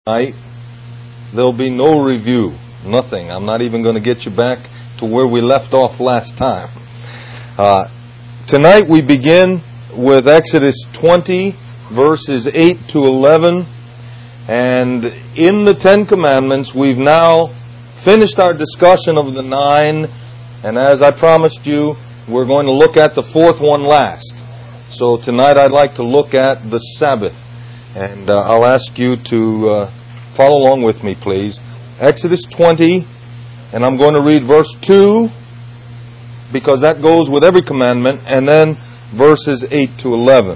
Tonight, there'll be no review, nothing. I'm not even going to get you back to where we left off last time. Tonight we begin with Exodus 20, verses 8 to 11. And in the Ten Commandments, we've now finished our discussion of the 9. And as I promised you, we're going to look at the fourth one last. So tonight I'd like to look at the Sabbath. And I'll ask you to follow along with me, please. Exodus 20, and I'm going to read verse 2, because that goes with every commandment, and then verses 8 to 11.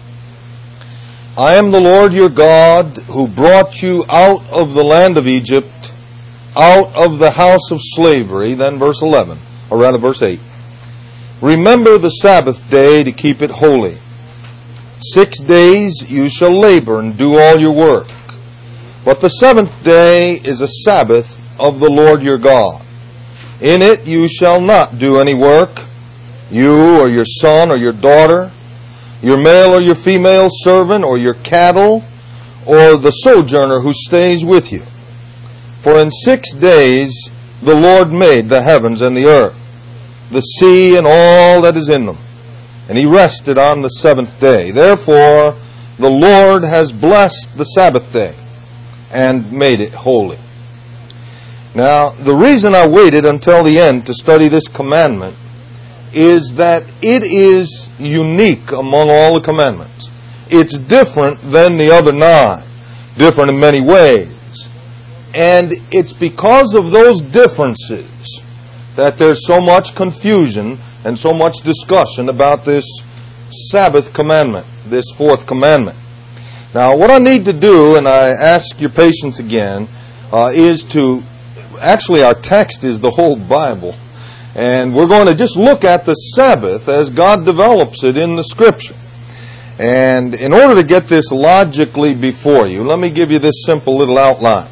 I am the Lord your God, who brought you out of the land of Egypt, out of the house of slavery. Then verse 11, or rather verse 8. Remember the Sabbath day to keep it holy. 6 days you shall labor and do all your work. But the seventh day is a Sabbath of the Lord your God. In it you shall not do any work, you or your son or your daughter, your male or your female servant or your cattle, or the sojourner who stays with you. For in 6 days the Lord made the heavens and the earth, the sea and all that is in them. And He rested on the seventh day. Therefore, the Lord has blessed the Sabbath day and made it holy. Now, the reason I waited until the end to study this commandment is that it is unique among all the commandments. It's different than the other 9, different in many ways. And it's because of those differences that there's so much confusion and so much discussion about this Sabbath commandment, this fourth commandment. Now, what I need to do, and I ask your patience again, is to, actually our text is the whole Bible, and we're going to just look at the Sabbath as God develops it in the Scripture. And in order to get this logically before you, let me give you this simple little outline.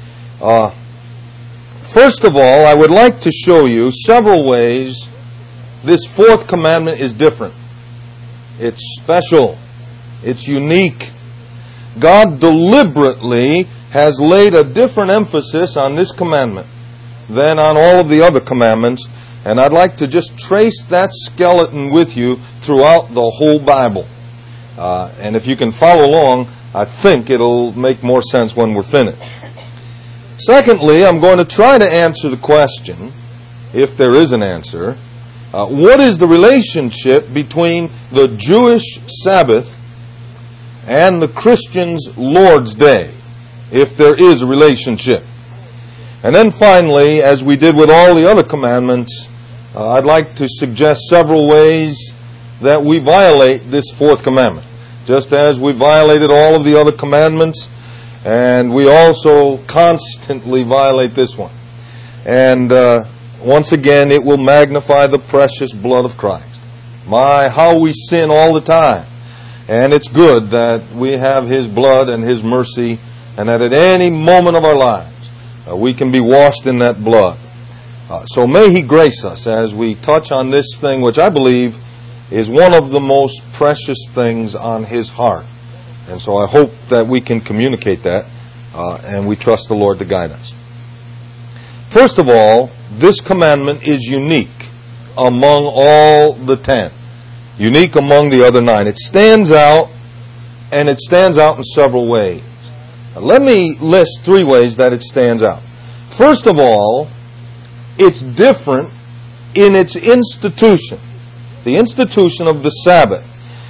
First of all, I would like to show you several ways this fourth commandment is different. It's special. It's unique. God deliberately has laid a different emphasis on this commandment than on all of the other commandments, and I'd like to just trace that skeleton with you throughout the whole Bible. And if you can follow along, I think it'll make more sense when we're finished. Secondly, I'm going to try to answer the question, if there is an answer, what is the relationship between the Jewish Sabbath and the Christian's Lord's Day, if there is a relationship? And then finally, as we did with all the other commandments, I'd like to suggest several ways that we violate this fourth commandment, just as we violated all of the other commandments, and we also constantly violate this one. And once again, it will magnify the precious blood of Christ. My, how we sin all the time. And it's good that we have His blood and His mercy, and that at any moment of our lives, we can be washed in that blood. So may He grace us as we touch on this thing, which I believe is one of the most precious things on His heart. And so I hope that we can communicate that, and we trust the Lord to guide us. First of all, this commandment is unique among all the 10. Unique among the other 9. It stands out, and it stands out in several ways. Now, let me list 3 ways that it stands out. First of all, it's different in its institution. The institution of the Sabbath.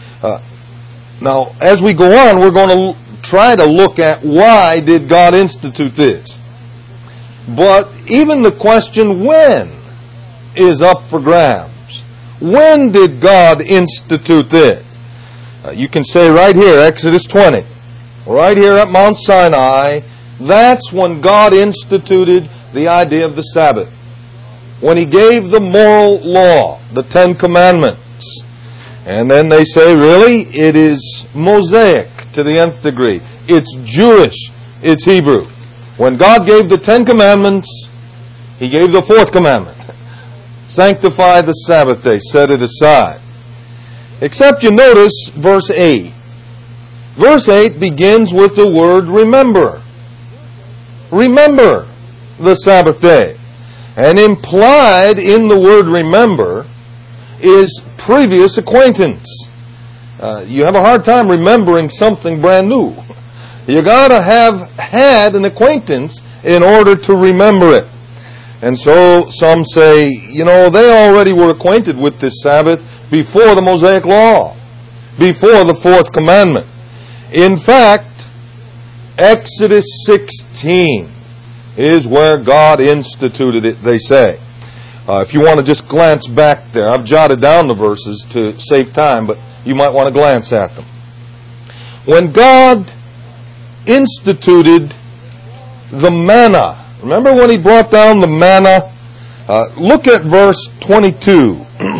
Now, as we go on, we're going to try to look at why did God institute this. But even the question when is up for grabs. When did God institute this? You can say right here, Exodus 20, right here at Mount Sinai, that's when God instituted the idea of the Sabbath. When He gave the moral law, the 10 Commandments. And then they say, really, it is Mosaic to the nth degree. It's Jewish. It's Hebrew. When God gave the 10 Commandments, He gave the fourth commandment. Sanctify the Sabbath day. Set it aside. Except you notice verse 8. Verse 8 begins with the word remember. remember the Sabbath day. And implied in the word remember is previous acquaintance. You have a hard time remembering something brand new. You got to have had an acquaintance in order to remember it. And so some say, they already were acquainted with this Sabbath before the Mosaic Law, before the fourth commandment. In fact, Exodus 16 is where God instituted it, they say. If you want to just glance back there, I've jotted down the verses to save time, but you might want to glance at them. When God instituted the manna, remember when He brought down the manna? Look at verse 22.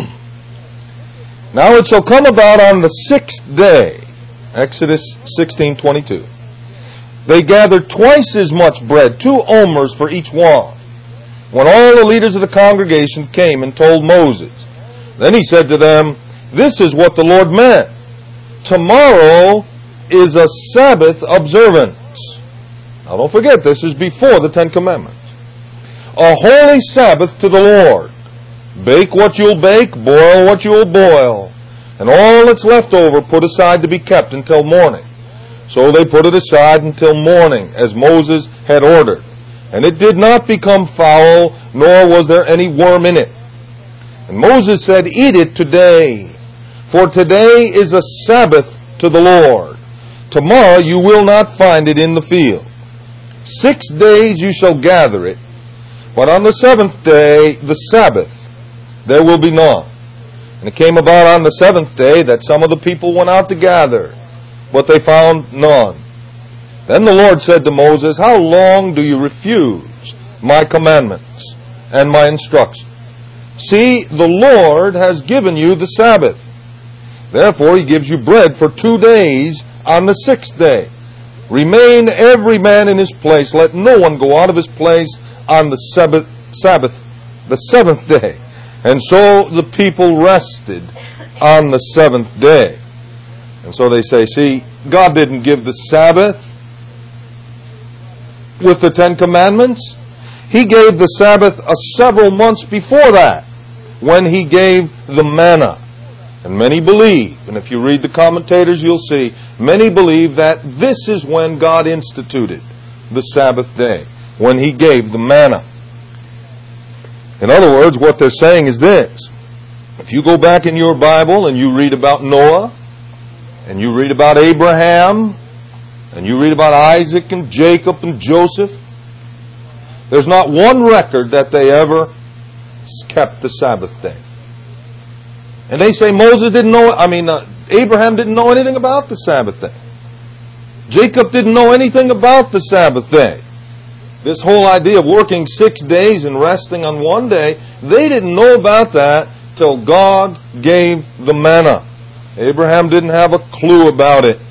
Now it shall come about on the 6th day, Exodus 16:22. They gathered twice as much bread, 2 omers for each one, when all the leaders of the congregation came and told Moses. Then he said to them, this is what the Lord meant. Tomorrow is a Sabbath observance. Now don't forget, this is before the 10 Commandments. A holy Sabbath to the Lord. Bake what you'll bake, boil what you'll boil, and all that's left over put aside to be kept until morning. So they put it aside until morning, as Moses had ordered. And it did not become foul, nor was there any worm in it. And Moses said, eat it today, for today is a Sabbath to the Lord. Tomorrow you will not find it in the field. 6 days you shall gather it, but on the 7th day, the Sabbath, there will be none. And it came about on the 7th day that some of the people went out to gather, but they found none. Then the Lord said to Moses, how long do you refuse my commandments and my instruction? See, the Lord has given you the Sabbath. Therefore He gives you bread for 2 days on the 6th day. Remain every man in his place. Let no one go out of his place on the Sabbath, the 7th day. And so the people rested on the 7th day. And so they say, see, God didn't give the Sabbath with the 10 Commandments. He gave the Sabbath several months before that, when He gave the manna. And many believe, and if you read the commentators you'll see, many believe that this is when God instituted the Sabbath day, when He gave the manna. In other words, what they're saying is this. If you go back in your Bible and you read about Noah, and you read about Abraham, and you read about Isaac and Jacob and Joseph, there's not one record that they ever kept the Sabbath day. And they say Abraham didn't know anything about the Sabbath day. Jacob didn't know anything about the Sabbath day. This whole idea of working 6 days and resting on one day, they didn't know about that till God gave the manna. Abraham didn't have a clue about it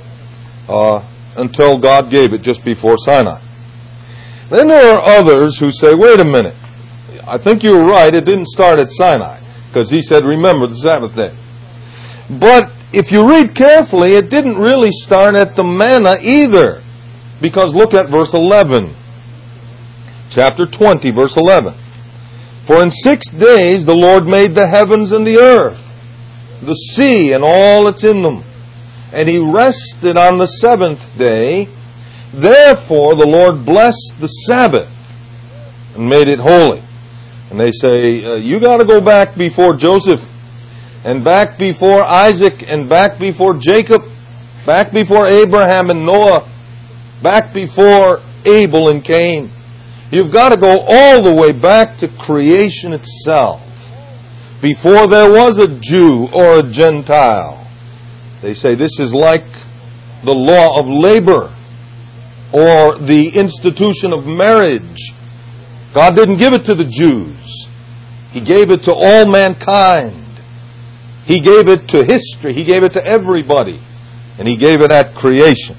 until God gave it just before Sinai. Then there are others who say, wait a minute, I think you were right, it didn't start at Sinai, because He said, remember the Sabbath day. But if you read carefully, it didn't really start at the manna either, because look at verse 11. Chapter 20, verse 11. For in 6 days the Lord made the heavens and the earth, the sea and all that's in them. And He rested on the 7th day. Therefore the Lord blessed the Sabbath and made it holy. And they say, you got to go back before Joseph, and back before Isaac, and back before Jacob, back before Abraham and Noah, back before Abel and Cain. You've got to go all the way back to creation itself, before there was a Jew or a Gentile. They say this is like the law of labor or the institution of marriage. God didn't give it to the Jews. He gave it to all mankind. He gave it to history. He gave it to everybody. And He gave it at creation.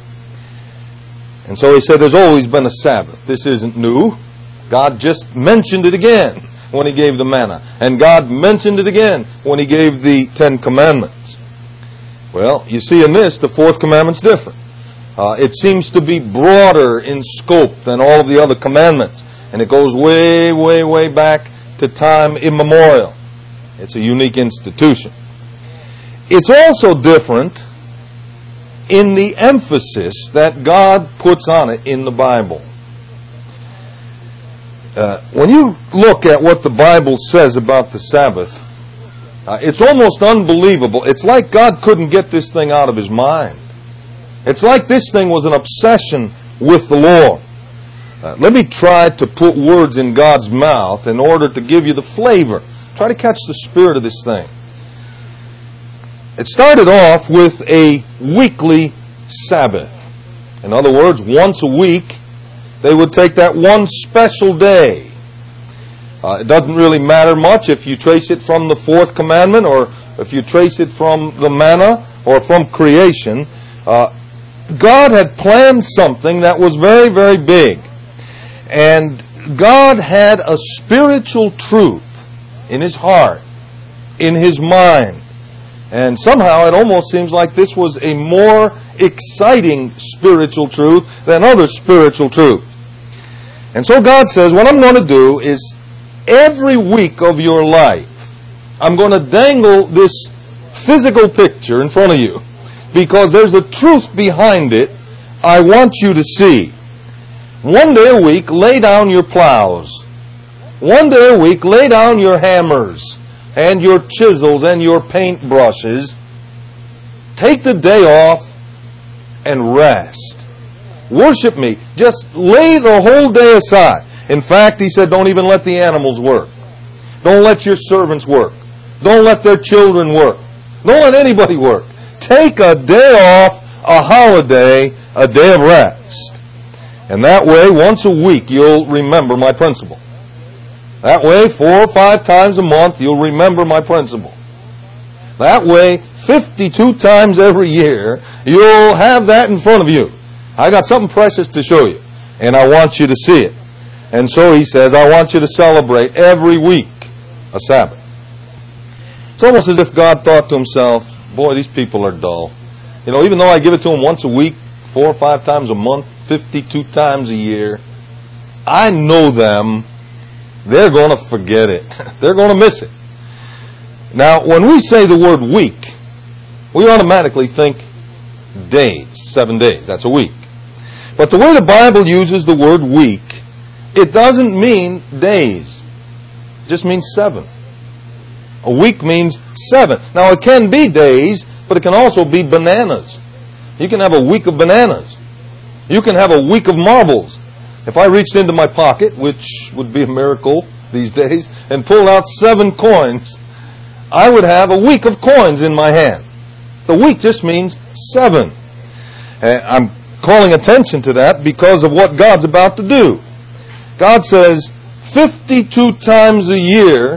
And so He said there's always been a Sabbath. This isn't new. God just mentioned it again when He gave the manna. And God mentioned it again when He gave the 10 Commandments. Well, you see in this, the 4th commandment's different. It seems to be broader in scope than all of the other commandments. And it goes way, way, way back to time immemorial. It's a unique institution. It's also different in the emphasis that God puts on it in the Bible. When you look at what the Bible says about the Sabbath, it's almost unbelievable. It's like God couldn't get this thing out of His mind. It's like this thing was an obsession with the Lord. Let me try to put words in God's mouth in order to give you the flavor. Try to catch the spirit of this thing. It started off with a weekly Sabbath. In other words, once a week, they would take that one special day. It doesn't really matter much if you trace it from the fourth commandment or if you trace it from the manna or from creation. God had planned something that was very, very big. And God had a spiritual truth in His heart, in His mind. And somehow it almost seems like this was a more exciting spiritual truth than other spiritual truth. And so God says, what I'm going to do is every week of your life, I'm going to dangle this physical picture in front of you because there's a truth behind it I want you to see. One day a week, lay down your plows. One day a week, lay down your hammers and your chisels and your paint brushes. Take the day off and rest. Worship me. Just lay the whole day aside. In fact, He said, don't even let the animals work. Don't let your servants work. Don't let their children work. Don't let anybody work. Take a day off, a holiday, a day of rest. And that way, once a week, you'll remember my principle. That way, 4 or 5 times a month, you'll remember my principle. That way, 52 times every year, you'll have that in front of you. I got something precious to show you, and I want you to see it. And so He says, I want you to celebrate every week a Sabbath. It's almost as if God thought to Himself, boy, these people are dull. You know, even though I give it to them once a week, 4 or 5 times a month, 52 times a year, I know them. They're going to forget it. They're going to miss it. Now, when we say the word week, we automatically think days, 7 days. That's a week. But the way the Bible uses the word week, it doesn't mean days. It just means 7. A week means 7. Now, it can be days, but it can also be bananas. You can have a week of bananas. You can have a week of marbles. If I reached into my pocket, which would be a miracle these days, and pulled out 7 coins, I would have a week of coins in my hand. The week just means 7. I'm calling attention to that because of what God's about to do. God says 52 times a year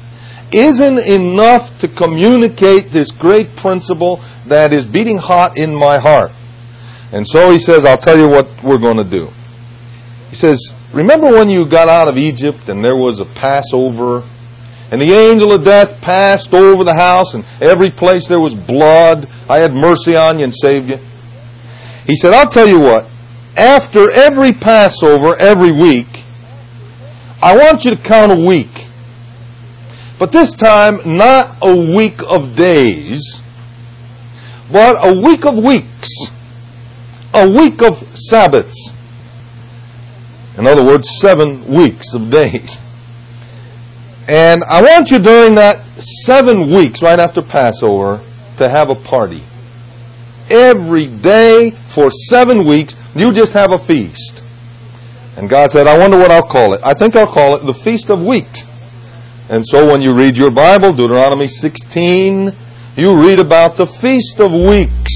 isn't enough to communicate this great principle that is beating hot in my heart. And so He says, I'll tell you what we're going to do. He says, remember when you got out of Egypt and there was a Passover and the angel of death passed over the house and every place there was blood, I had mercy on you and saved you? He said, I'll tell you what, after every Passover, every week, I want you to count a week. But this time, not a week of days, but a week of weeks. A week of Sabbaths. In other words, 7 weeks of days. And I want you during that 7 weeks, right after Passover, to have a party. Every day for 7 weeks, you just have a feast. And God said, I wonder what I'll call it. I think I'll call it the Feast of Weeks. And so when you read your Bible, Deuteronomy 16, you read about the Feast of Weeks.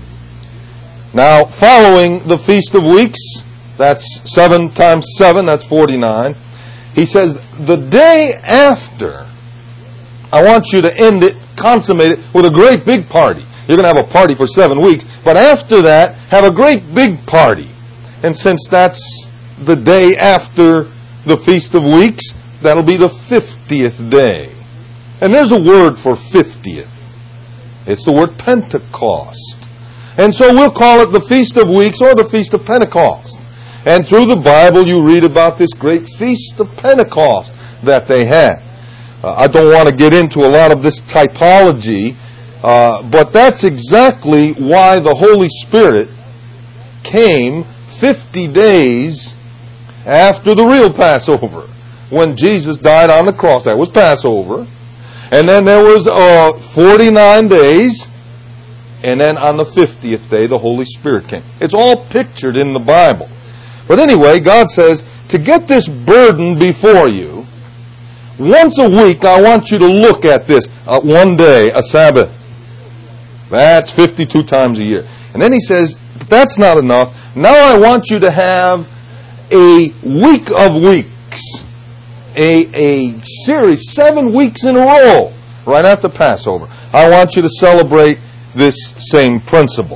Now, following the Feast of Weeks, that's 7 times 7, that's 49. He says, the day after, I want you to end it, consummate it, with a great big party. You're going to have a party for 7 weeks, but after that, have a great big party. And since that's the day after the Feast of Weeks, that'll be the 50th day. And there's a word for 50th. It's the word Pentecost. And so we'll call it the Feast of Weeks or the Feast of Pentecost. And through the Bible you read about this great Feast of Pentecost that they had. I don't want to get into a lot of this typology, but that's exactly why the Holy Spirit came 50 days after the real Passover, when Jesus died on the cross. That was Passover. And then there was 49 days, and then on the 50th day the Holy Spirit came. It's all pictured in the Bible. But anyway, God says, to get this burden before you, once a week I want you to look at this. One day, a Sabbath. That's 52 times a year. And then he says, but that's not enough. Now I want you to have a week of weeks. A series, 7 weeks in a row, right after Passover. I want you to celebrate this same principle.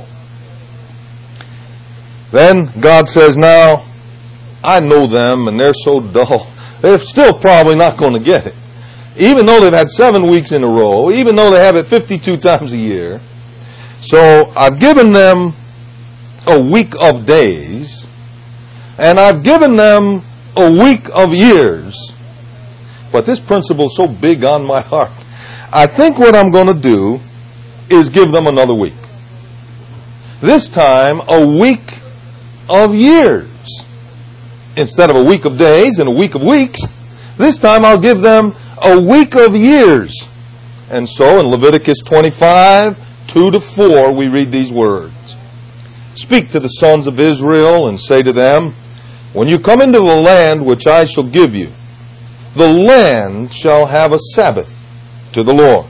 Then God says, now, I know them and they're so dull. They're still probably not going to get it. Even though they've had 7 weeks in a row, even though they have it 52 times a year. So I've given them a week of days, and I've given them a week of years. But this principle is so big on my heart. I think what I'm going to do is give them another week. This time, a week of years. Instead of a week of days and a week of weeks, this time I'll give them a week of years. And so in Leviticus 25, 2-4, we read these words. Speak to the sons of Israel and say to them, when you come into the land which I shall give you, the land shall have a Sabbath to the Lord.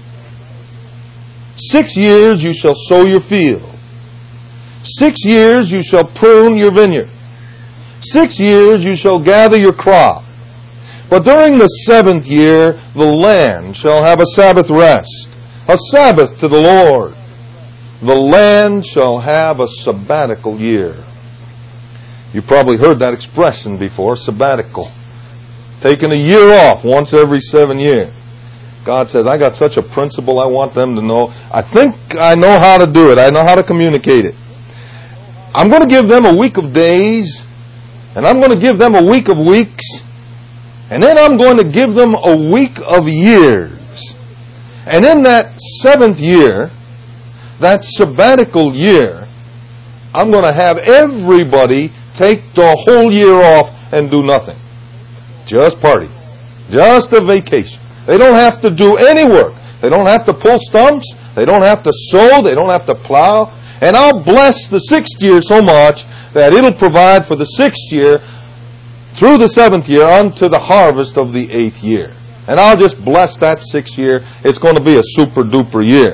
6 years you shall sow your field. 6 years you shall prune your vineyard. 6 years you shall gather your crop. But during the 7th year the land shall have a Sabbath rest, a Sabbath to the Lord. The land shall have a sabbatical year. You probably heard that expression before, sabbatical. Taking a year off once every 7 years. God says, I got such a principle I want them to know. I think I know how to do it. I know how to communicate it. I'm going to give them a week of days, and I'm going to give them a week of weeks, and then I'm going to give them a week of years. And in that 7th year, that sabbatical year, I'm going to have everybody take the whole year off and do nothing. Just party. Just a vacation. They don't have to do any work. They don't have to pull stumps. They don't have to sow. They don't have to plow. And I'll bless the 6th year so much that it'll provide for the 6th year through the 7th year unto the harvest of the 8th year. And I'll just bless that 6th year. It's going to be a super duper year.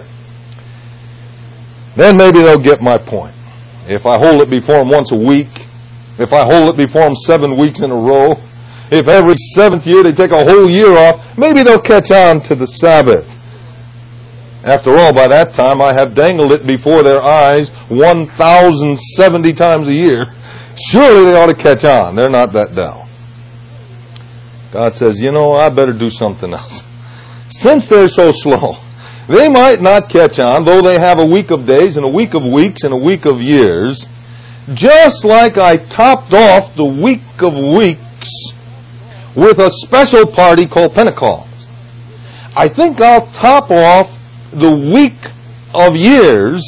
Then maybe they'll get my point. If I hold it before them once a week, if I hold it before them 7 weeks in a row, if every 7th year they take a whole year off, maybe they'll catch on to the Sabbath. After all, by that time I have dangled it before their eyes 1,070 times a year. Surely they ought to catch on. They're not that dull. God says, I better do something else. Since they're so slow, they might not catch on, though they have a week of days and a week of weeks and a week of years, just like I topped off the week of weeks with a special party called Pentecost. I think I'll top off the week of years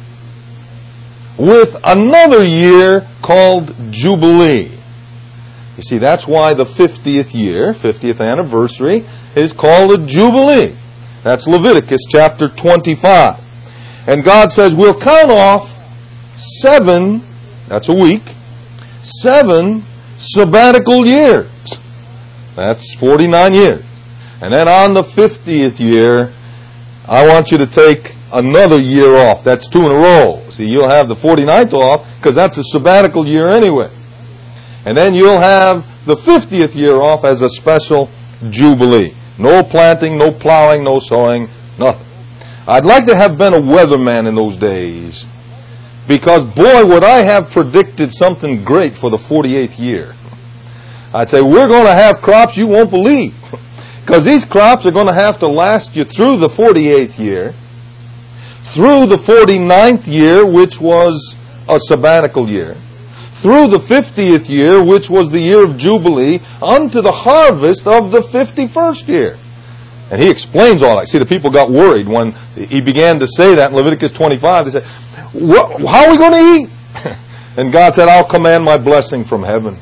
with another year called Jubilee. You see, that's why the 50th year, 50th anniversary, is called a Jubilee. That's Leviticus chapter 25. And God says, we'll count off 7, that's a week, 7 sabbatical years. That's 49 years. And then on the 50th year, I want you to take another year off. That's 2 in a row. See, you'll have the 49th off because that's a sabbatical year anyway. And then you'll have the 50th year off as a special Jubilee. No planting, no plowing, no sowing, nothing. I'd like to have been a weatherman in those days, because boy, would I have predicted something great for the 48th year. I'd say, we're going to have crops you won't believe, because these crops are going to have to last you through the 48th year, through the 49th year, which was a sabbatical year, through the 50th year, which was the year of Jubilee, unto the harvest of the 51st year. And he explains all that. See, the people got worried when he began to say that in Leviticus 25. They said, how are we going to eat? And God said, I'll command my blessing from heaven.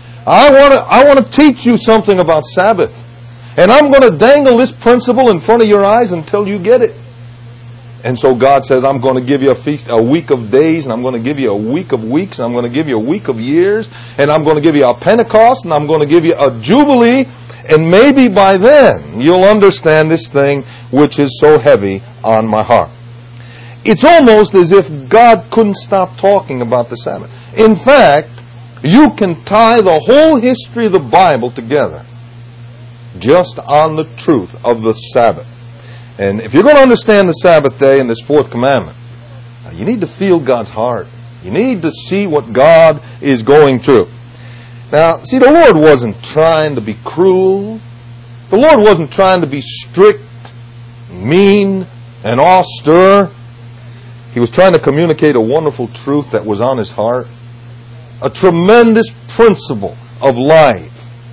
I want to teach you something about Sabbath. And I'm going to dangle this principle in front of your eyes until you get it. And so God says, I'm going to give you a week of days, and I'm going to give you a week of weeks, and I'm going to give you a week of years, and I'm going to give you a Pentecost, and I'm going to give you a Jubilee, and maybe by then you'll understand this thing which is so heavy on my heart. It's almost as if God couldn't stop talking about the Sabbath. In fact, you can tie the whole history of the Bible together just on the truth of the Sabbath. And if you're going to understand the Sabbath day and this fourth commandment, you need to feel God's heart. You need to see what God is going through. Now, see, the Lord wasn't trying to be cruel. The Lord wasn't trying to be strict, mean, and austere. He was trying to communicate a wonderful truth that was on His heart. A tremendous principle of life.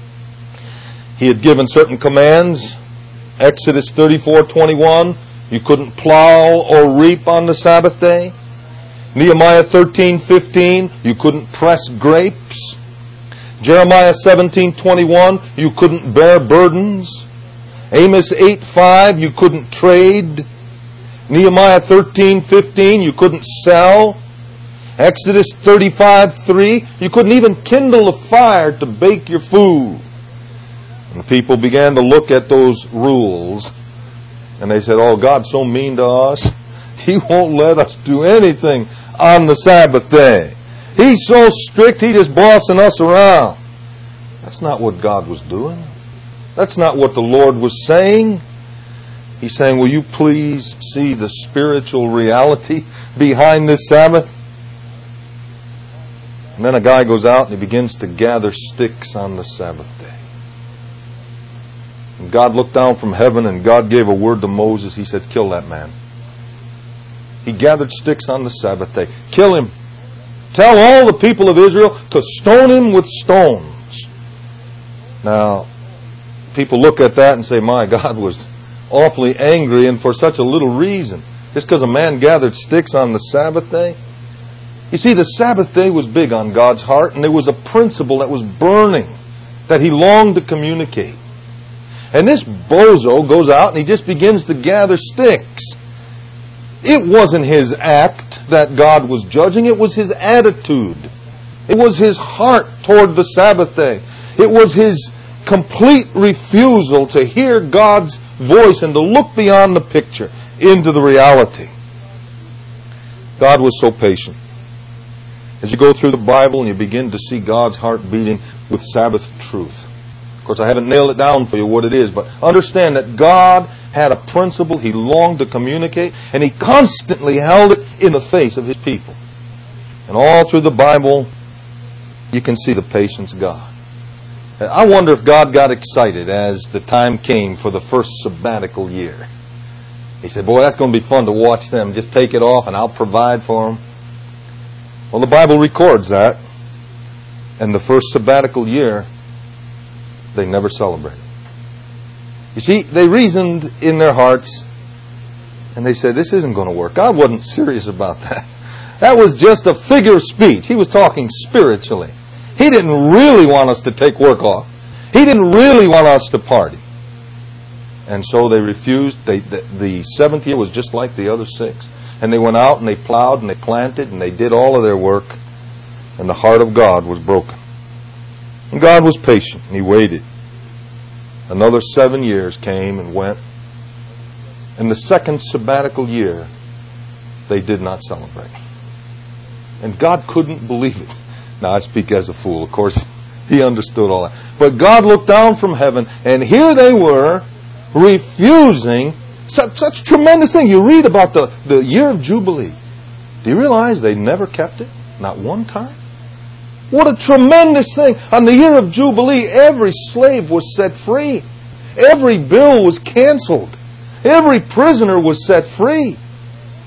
He had given certain commands. Exodus 34:21, you couldn't plow or reap on the Sabbath day. Nehemiah 13:15, you couldn't press grapes. Jeremiah 17:21, you couldn't bear burdens. Amos 8:5, you couldn't trade. Nehemiah 13:15, you couldn't sell. Exodus 35:3, you couldn't even kindle a fire to bake your food. And the people began to look at those rules, and they said, oh, God's so mean to us. He won't let us do anything on the Sabbath day. He's so strict, He's just bossing us around. That's not what God was doing. That's not what the Lord was saying. He's saying, will you please see the spiritual reality behind this Sabbath? And then a guy goes out and he begins to gather sticks on the Sabbath day. And God looked down from heaven and God gave a word to Moses. He said, kill that man. He gathered sticks on the Sabbath day. Kill him. Tell all the people of Israel to stone him with stones. Now, people look at that and say, my God was awfully angry, and for such a little reason. Just because a man gathered sticks on the Sabbath day. You see, the Sabbath day was big on God's heart, and there was a principle that was burning that He longed to communicate. And this bozo goes out and he just begins to gather sticks. It wasn't his act that God was judging. It was his attitude. It was his heart toward the Sabbath day. It was his complete refusal to hear God's voice and to look beyond the picture into the reality. God was so patient. As you go through the Bible and you begin to see God's heart beating with Sabbath truth. Of course, I haven't nailed it down for you what it is, but understand that God had a principle He longed to communicate, and He constantly held it in the face of His people. And all through the Bible, you can see the patience of God. I wonder if God got excited as the time came for the first sabbatical year. He said, boy, that's going to be fun to watch them. Just take it off and I'll provide for them. Well, the Bible records that. And the first sabbatical year, they never celebrated. You see, they reasoned in their hearts, and they said, this isn't going to work. God wasn't serious about that. That was just a figure of speech. He was talking spiritually. He didn't really want us to take work off. He didn't really want us to party. And so they refused. The seventh year was just like the other six. And they went out and they plowed and they planted and they did all of their work. And the heart of God was broken. And God was patient and He waited. Another 7 years came and went. In the second sabbatical year, they did not celebrate. And God couldn't believe it. Now, I speak as a fool. Of course, He understood all that. But God looked down from heaven, and here they were, refusing such tremendous thing. You read about the year of Jubilee. Do you realize they never kept it? Not one time? What a tremendous thing. On the year of Jubilee, every slave was set free. Every bill was canceled. Every prisoner was set free.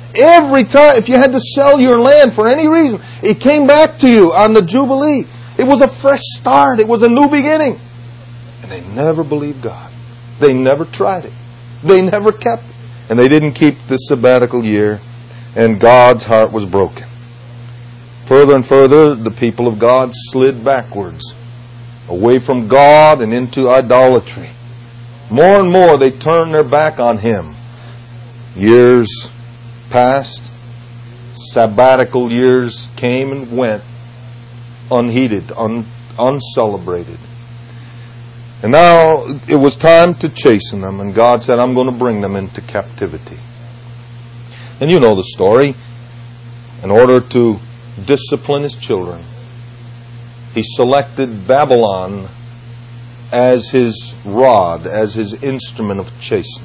Every time, if you had to sell your land for any reason, it came back to you on the Jubilee. It was a fresh start. It was a new beginning. And they never believed God. They never tried it. They never kept it. And they didn't keep the sabbatical year. And God's heart was broken. Further and further, the people of God slid backwards, away from God and into idolatry. More and more, they turned their back on Him. Years passed. Sabbatical years came and went, unheeded, uncelebrated. And now it was time to chasten them, and God said, I'm going to bring them into captivity. And you know the story. In order to discipline His children, He selected Babylon as His rod, as His instrument of chastening.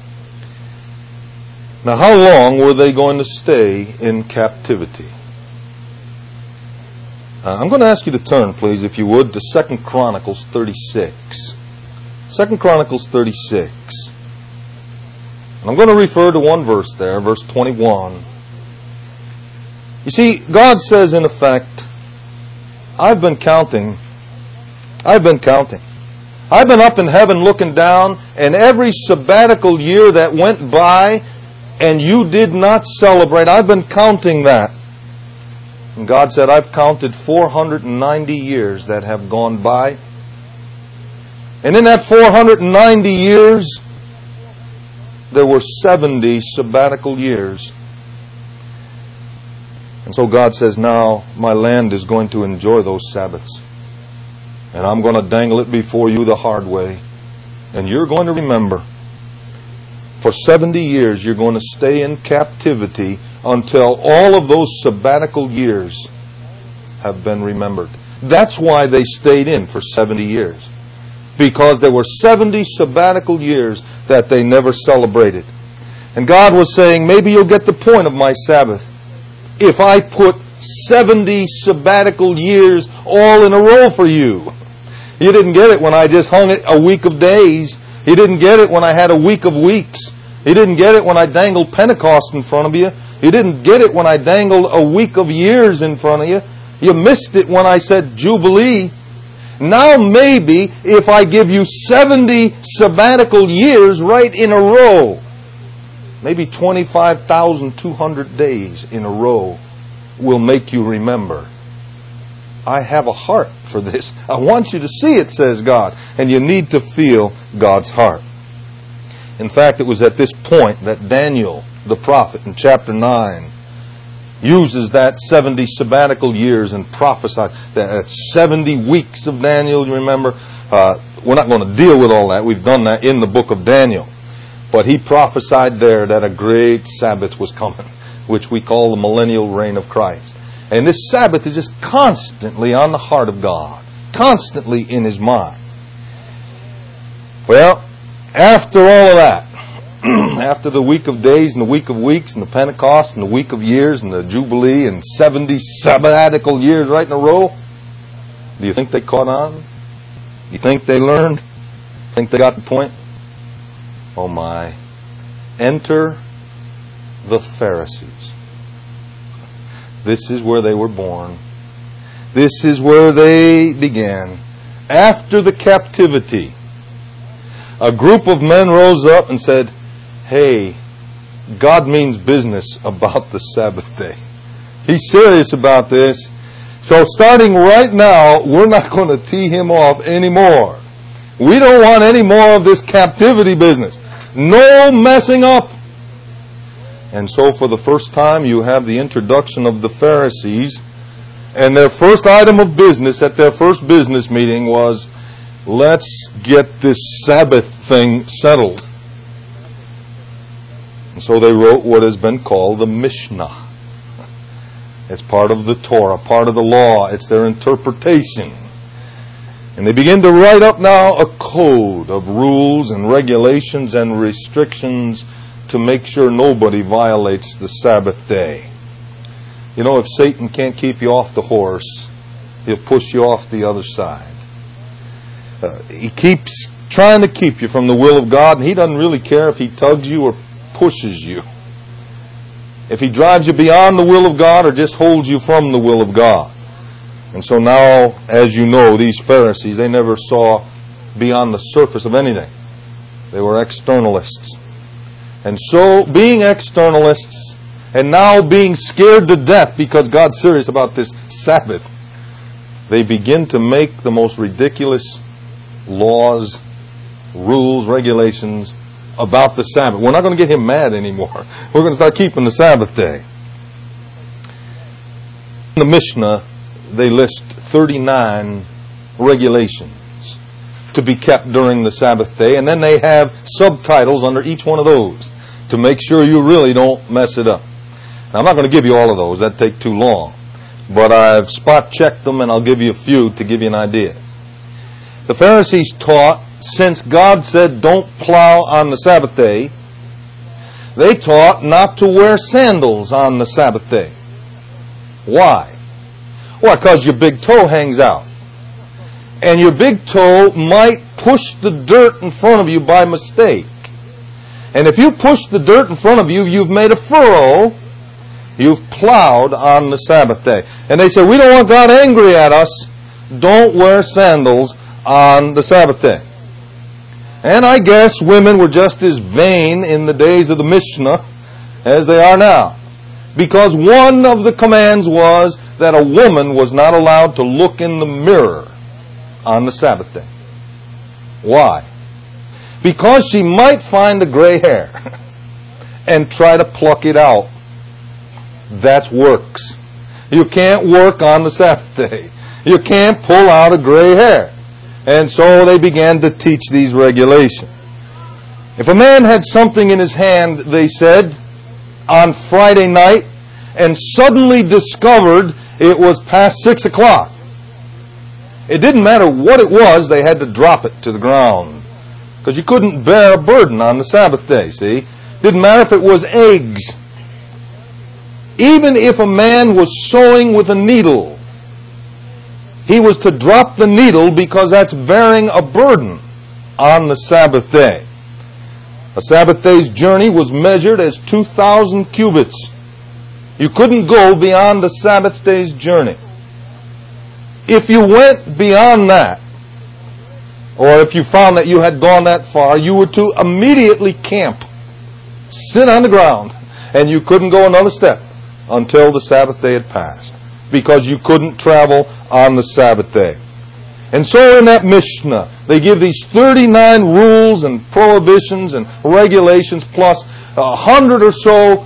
Now, how long were they going to stay in captivity? I'm going to ask you to turn, please, if you would, to 2 Chronicles 36. 2 Chronicles 36. And I'm going to refer to one verse there, verse 21. You see, God says, in effect, I've been counting. I've been up in heaven looking down, and every sabbatical year that went by and you did not celebrate, I've been counting that. And God said, I've counted 490 years that have gone by. And in that 490 years, there were 70 sabbatical years. And so God says, now my land is going to enjoy those Sabbaths. And I'm going to dangle it before you the hard way. And you're going to remember. For 70 years, you're going to stay in captivity until all of those sabbatical years have been remembered. That's why they stayed in for 70 years. Because there were 70 sabbatical years that they never celebrated. And God was saying, maybe you'll get the point of my Sabbath if I put 70 sabbatical years all in a row for you. You didn't get it when I just hung it a week of days. You didn't get it when I had a week of weeks. You didn't get it when I dangled Pentecost in front of you. You didn't get it when I dangled a week of years in front of you. You missed it when I said Jubilee. Now maybe if I give you 70 sabbatical years right in a row, maybe 25,200 days in a row will make you remember. I have a heart for this. I want you to see it, says God. And you need to feel God's heart. In fact, it was at this point that Daniel, the prophet, in chapter 9, uses that 70 sabbatical years and prophesied that 70 weeks of Daniel, you remember? We're not going to deal with all that. We've done that in the book of Daniel. But he prophesied there that a great Sabbath was coming, which we call the millennial reign of Christ. And this Sabbath is just constantly on the heart of God, constantly in His mind. Well, after all of that, after the week of days and the week of weeks and the Pentecost and the week of years and the Jubilee and 70 sabbatical years right in a row, do you think they caught on? You think they learned? Think they got the point? Oh my. Enter the Pharisees. This is where they were born. This is where they began. After the captivity, a group of men rose up and said, hey, God means business about the Sabbath day. He's serious about this. So starting right now, we're not going to tee Him off anymore. We don't want any more of this captivity business. No messing up. And so for the first time, you have the introduction of the Pharisees. And their first item of business at their first business meeting was, let's get this Sabbath thing settled. And so they wrote what has been called the Mishnah. It's part of the Torah, part of the law. It's their interpretation. And they begin to write up now a code of rules and regulations and restrictions to make sure nobody violates the Sabbath day. You know, if Satan can't keep you off the horse, he'll push you off the other side. He keeps trying to keep you from the will of God, and he doesn't really care if he tugs you or pushes you. if he drives you beyond the will of God or just holds you from the will of God. And so now, as you know, these Pharisees, they never saw beyond the surface of anything. They were externalists. And so, being externalists, and now being scared to death because God's serious about this Sabbath, they begin to make the most ridiculous laws, rules, regulations about the Sabbath. We're not going to get him mad anymore. We're going to start keeping the Sabbath day. In the Mishnah, they list 39 regulations to be kept during the Sabbath day, and then they have subtitles under each one of those to make sure you really don't mess it up. Now, I'm not going to give you all of those. That'd take too long. But I've spot-checked them, and I'll give you a few to give you an idea. The Pharisees taught, since God said don't plow on the Sabbath day, they taught not to wear sandals on the Sabbath day. Why? Why? Because your big toe hangs out. And your big toe might push the dirt in front of you by mistake. And if you push the dirt in front of you, you've made a furrow. You've plowed on the Sabbath day. And they say, we don't want God angry at us. Don't wear sandals on the Sabbath day. And I guess women were just as vain in the days of the Mishnah as they are now. Because one of the commands was that a woman was not allowed to look in the mirror on the Sabbath day. Why? Because she might find a gray hair and try to pluck it out. That's works. You can't work on the Sabbath day. You can't pull out a gray hair. And so they began to teach these regulations. If a man had something in his hand, they said, on Friday night, and suddenly discovered it was past 6 o'clock, it didn't matter what it was, they had to drop it to the ground. Because you couldn't bear a burden on the Sabbath day, see? Didn't matter if it was eggs. Even if a man was sewing with a needle, he was to drop the needle because that's bearing a burden on the Sabbath day. A Sabbath day's journey was measured as 2,000 cubits. You couldn't go beyond the Sabbath day's journey. If you went beyond that, or if you found that you had gone that far, you were to immediately camp, sit on the ground, and you couldn't go another step until the Sabbath day had passed, because you couldn't travel on the Sabbath day. And so in that Mishnah, they give these 39 rules and prohibitions and regulations, plus 100 or so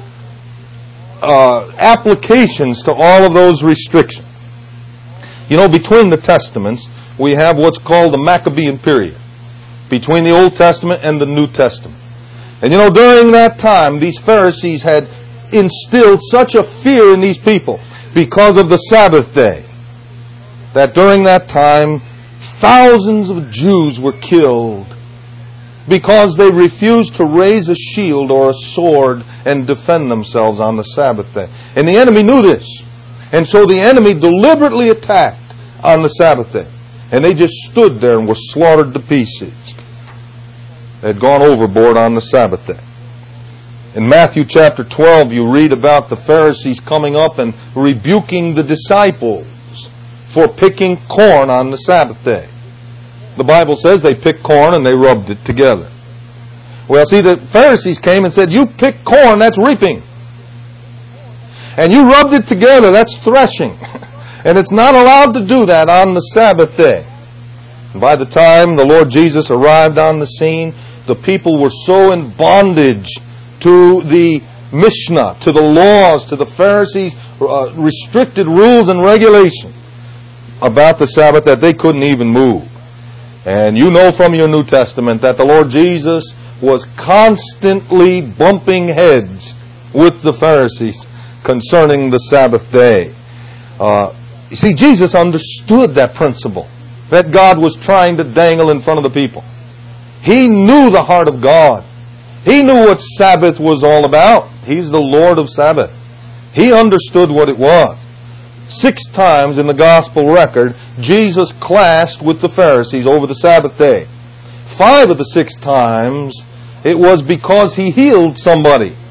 applications to all of those restrictions. You know, between the Testaments, we have what's called the Maccabean period, between the Old Testament and the New Testament. And you know, during that time, these Pharisees had instilled such a fear in these people because of the Sabbath day, that during that time, thousands of Jews were killed because they refused to raise a shield or a sword and defend themselves on the Sabbath day. And the enemy knew this. And so the enemy deliberately attacked on the Sabbath day. And they just stood there and were slaughtered to pieces. They had gone overboard on the Sabbath day. In Matthew chapter 12, you read about the Pharisees coming up and rebuking the disciples for picking corn on the Sabbath day. The Bible says they picked corn and they rubbed it together. Well, see, the Pharisees came and said, you pick corn, that's reaping. And you rubbed it together, that's threshing. And it's not allowed to do that on the Sabbath day. And by the time the Lord Jesus arrived on the scene, the people were so in bondage to the Mishnah, to the laws, to the Pharisees' restricted rules and regulations about the Sabbath that they couldn't even move. And you know from your New Testament that the Lord Jesus was constantly bumping heads with the Pharisees concerning the Sabbath day. You see, Jesus understood that principle that God was trying to dangle in front of the people. He knew the heart of God. He knew what Sabbath was all about. He's the Lord of Sabbath. He understood what it was. 6 times in the gospel record, Jesus clashed with the Pharisees over the Sabbath day. 5 of the 6 times, it was because he healed somebody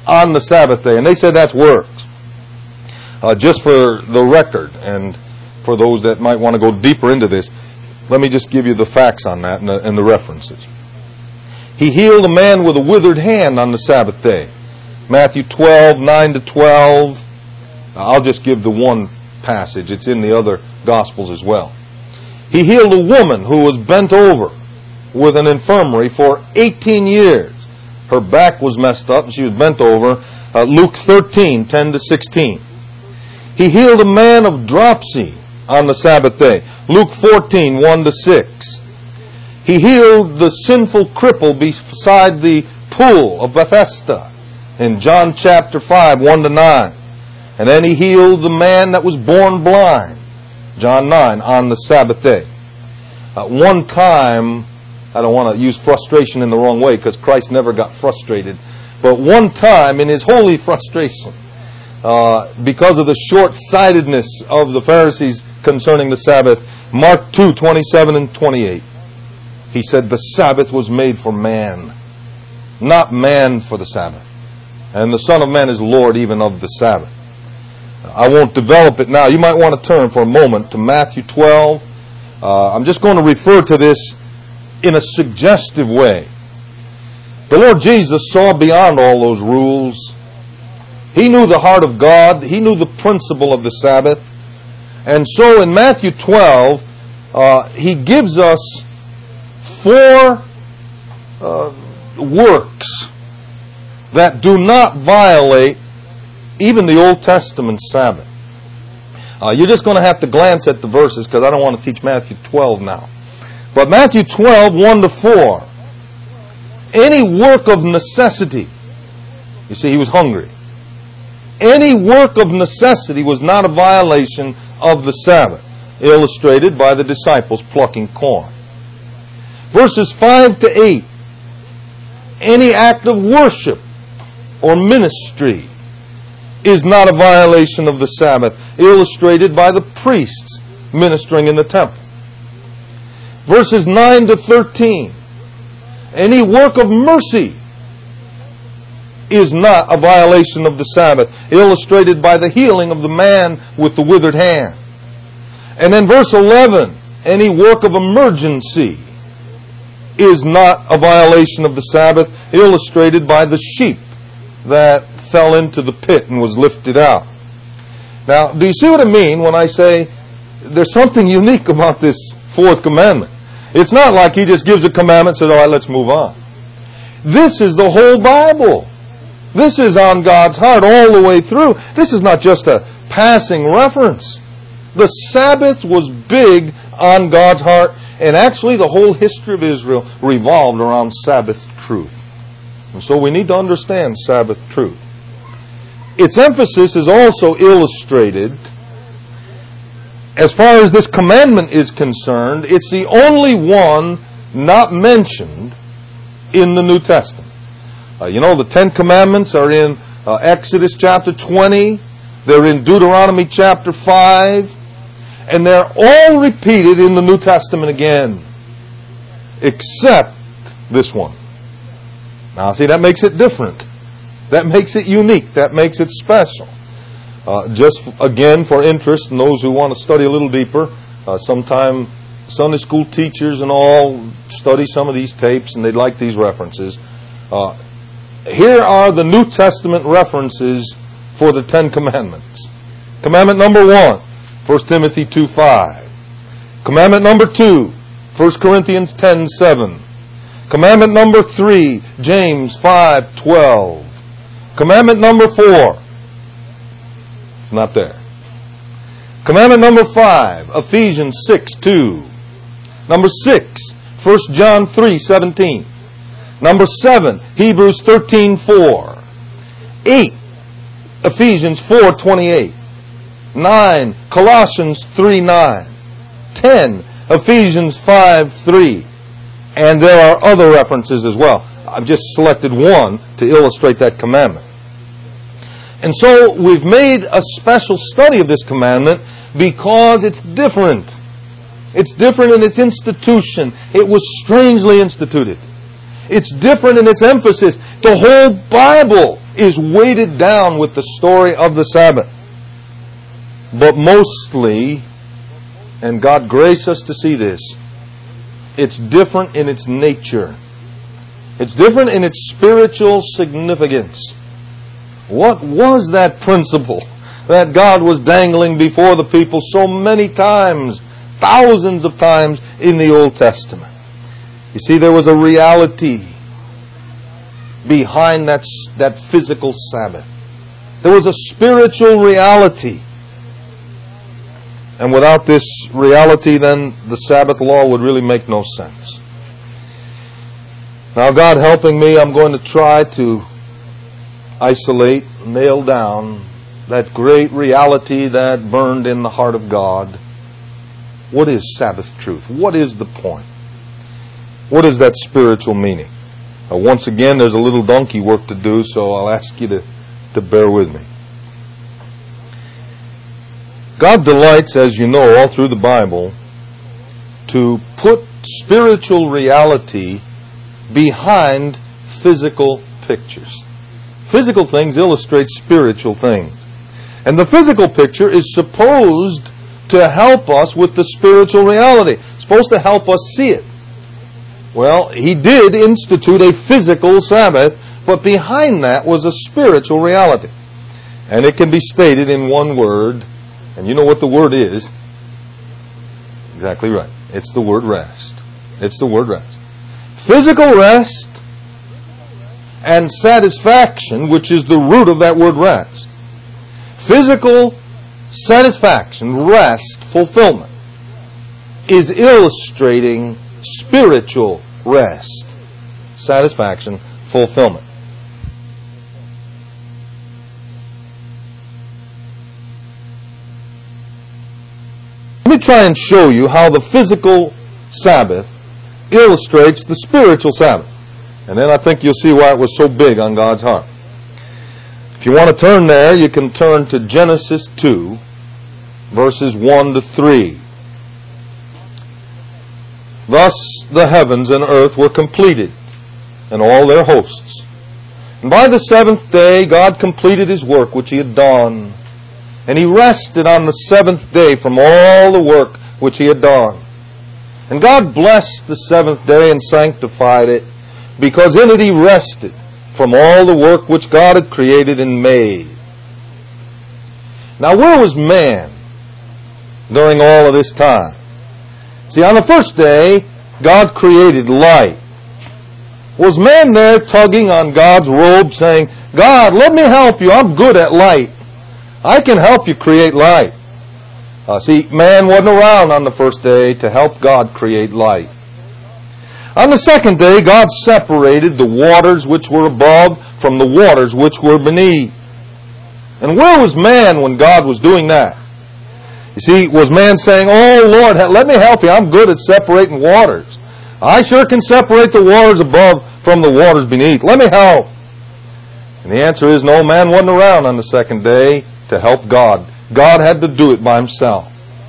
on the Sabbath day. And they said that's works. Just for the record, and for those that might want to go deeper into this, let me just give you the facts on that and the references. He healed a man with a withered hand on the Sabbath day. Matthew 12, 9 to 12. I'll just give the one passage. It's in the other Gospels as well. He healed a woman who was bent over with an infirmary for 18 years. Her back was messed up and she was bent over. Luke 13, 10 to 16. He healed a man of dropsy on the Sabbath day. Luke 14, 1 to 6. He healed the sinful cripple beside the pool of Bethesda in John chapter 5, 1 to 9. And then he healed the man that was born blind, John 9, on the Sabbath day. One time, I don't want to use frustration in the wrong way because Christ never got frustrated, but one time in his holy frustration, because of the short-sightedness of the Pharisees concerning the Sabbath, Mark 2, 27 and 28, he said, the Sabbath was made for man, not man for the Sabbath. And the Son of Man is Lord even of the Sabbath. I won't develop it now. You might want to turn for a moment to Matthew 12. I'm just going to refer to this in a suggestive way. The Lord Jesus saw beyond all those rules. He knew the heart of God. He knew the principle of the Sabbath. And so in Matthew 12, He gives us 4 works that do not violate even the Old Testament Sabbath. You're just going to have to glance at the verses because I don't want to teach Matthew 12 now. But Matthew 12, 1 to 4. Any work of necessity. You see, he was hungry. Any work of necessity was not a violation of the Sabbath, illustrated by the disciples plucking corn. Verses 5 to 8. Any act of worship or ministry is not a violation of the Sabbath, illustrated by the priests ministering in the temple. Verses 9 to 13. Any work of mercy is not a violation of the Sabbath, illustrated by the healing of the man with the withered hand. And then verse 11, any work of emergency is not a violation of the Sabbath, illustrated by the sheep that fell into the pit and was lifted out. Now, do you see what I mean when I say there's something unique about this 4th commandment? It's not like he just gives a commandment and says, all right, let's move on. This is the whole Bible. This is on God's heart all the way through. This is not just a passing reference. The Sabbath was big on God's heart, and actually the whole history of Israel revolved around Sabbath truth. And so we need to understand Sabbath truth. Its emphasis is also illustrated. As far as this commandment is concerned, it's the only one not mentioned in the New Testament. The 10 Commandments are in Exodus chapter 20. They're in Deuteronomy chapter 5. And they're all repeated in the New Testament again, except this one. Now, see, that makes it different. That makes it unique. That makes it special. Just, again, for interest and those who want to study a little deeper, sometime Sunday school teachers and all study some of these tapes and they'd like these references. Here are the New Testament references for the 10 Commandments. Commandment number 1, 1 Timothy 2:5. Commandment number 2, 1 Corinthians 10:7. Commandment number 3, James 5:12. Commandment number 4, it's not there. Commandment number 5, Ephesians 6:2. Number 6, 1 John 3:17. Number 7, Hebrews 13:4. 8, Ephesians 4:28. 9, Colossians 3:9. 10, Ephesians 5:3. And there are other references as well. I've just selected one to illustrate that commandment. And so we've made a special study of this commandment because it's different. It's different in its institution. It was strangely instituted. It's different in its emphasis. The whole Bible is weighted down with the story of the Sabbath. But mostly, and God grace us to see this, it's different in its nature. It's different in its spiritual significance. What was that principle that God was dangling before the people so many times, thousands of times in the Old Testament? You see, there was a reality behind that physical Sabbath. There was a spiritual reality. And without this reality, then the Sabbath law would really make no sense. Now, God helping me, I'm going to try to isolate, nail down that great reality that burned in the heart of God. What is Sabbath truth? What is the point? What is that spiritual meaning? Once again, there's a little donkey work to do, so I'll ask you to bear with me. God delights, as you know, all through the Bible, to put spiritual reality behind physical pictures. Physical things illustrate spiritual things. And the physical picture is supposed to help us with the spiritual reality. It's supposed to help us see it. Well, He did institute a physical Sabbath, but behind that was a spiritual reality. And it can be stated in one word, and you know what the word is. Exactly right. It's the word rest. It's the word rest. Physical rest and satisfaction, which is the root of that word rest. Physical satisfaction, rest, fulfillment, is illustrating spiritual rest, satisfaction, fulfillment. Let me try and show you how the physical Sabbath illustrates the spiritual Sabbath. And then I think you'll see why it was so big on God's heart. If you want to turn there, you can turn to Genesis 2, verses 1 to 3. Thus the heavens and earth were completed, and all their hosts. And by the seventh day God completed His work which He had done. And He rested on the seventh day from all the work which He had done. And God blessed the seventh day and sanctified it, because in it He rested from all the work which God had created and made. Now, where was man during all of this time? See, on the first day, God created light. Was man there tugging on God's robe saying, God, let me help you, I'm good at light. I can help you create light. See, man wasn't around on the first day to help God create light. On the second day, God separated the waters which were above from the waters which were beneath. And where was man when God was doing that? You see, was man saying, oh Lord, let me help you, I'm good at separating waters. I sure can separate the waters above from the waters beneath. Let me help. And the answer is no, man wasn't around on the second day to help God. God had to do it by Himself.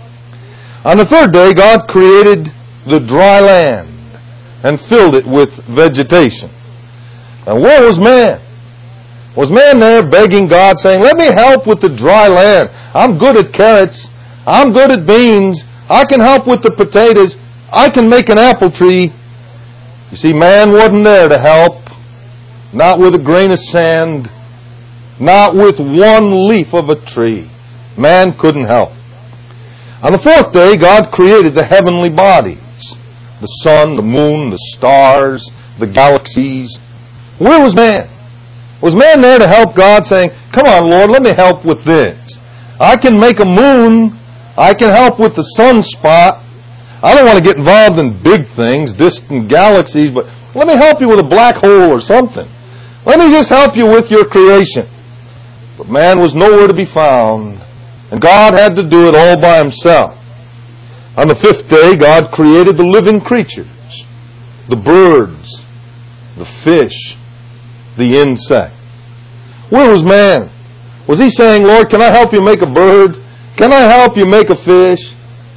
On the third day, God created the dry land and filled it with vegetation. Now, where was man? Was man there begging God, saying, let me help with the dry land. I'm good at carrots. I'm good at beans. I can help with the potatoes. I can make an apple tree. You see, man wasn't there to help. Not with a grain of sand. Not with one leaf of a tree. Man couldn't help. On the fourth day, God created the heavenly bodies. The sun, the moon, the stars, the galaxies. Where was man? Was man there to help God, saying, come on, Lord, let me help with this. I can make a moon. I can help with the sunspot. I don't want to get involved in big things, distant galaxies, but let me help you with a black hole or something. Let me just help you with your creation. But man was nowhere to be found, and God had to do it all by Himself. On the fifth day, God created the living creatures, the birds, the fish, the insect. Where was man? Was he saying, Lord, can I help you make a bird? Can I help you make a fish?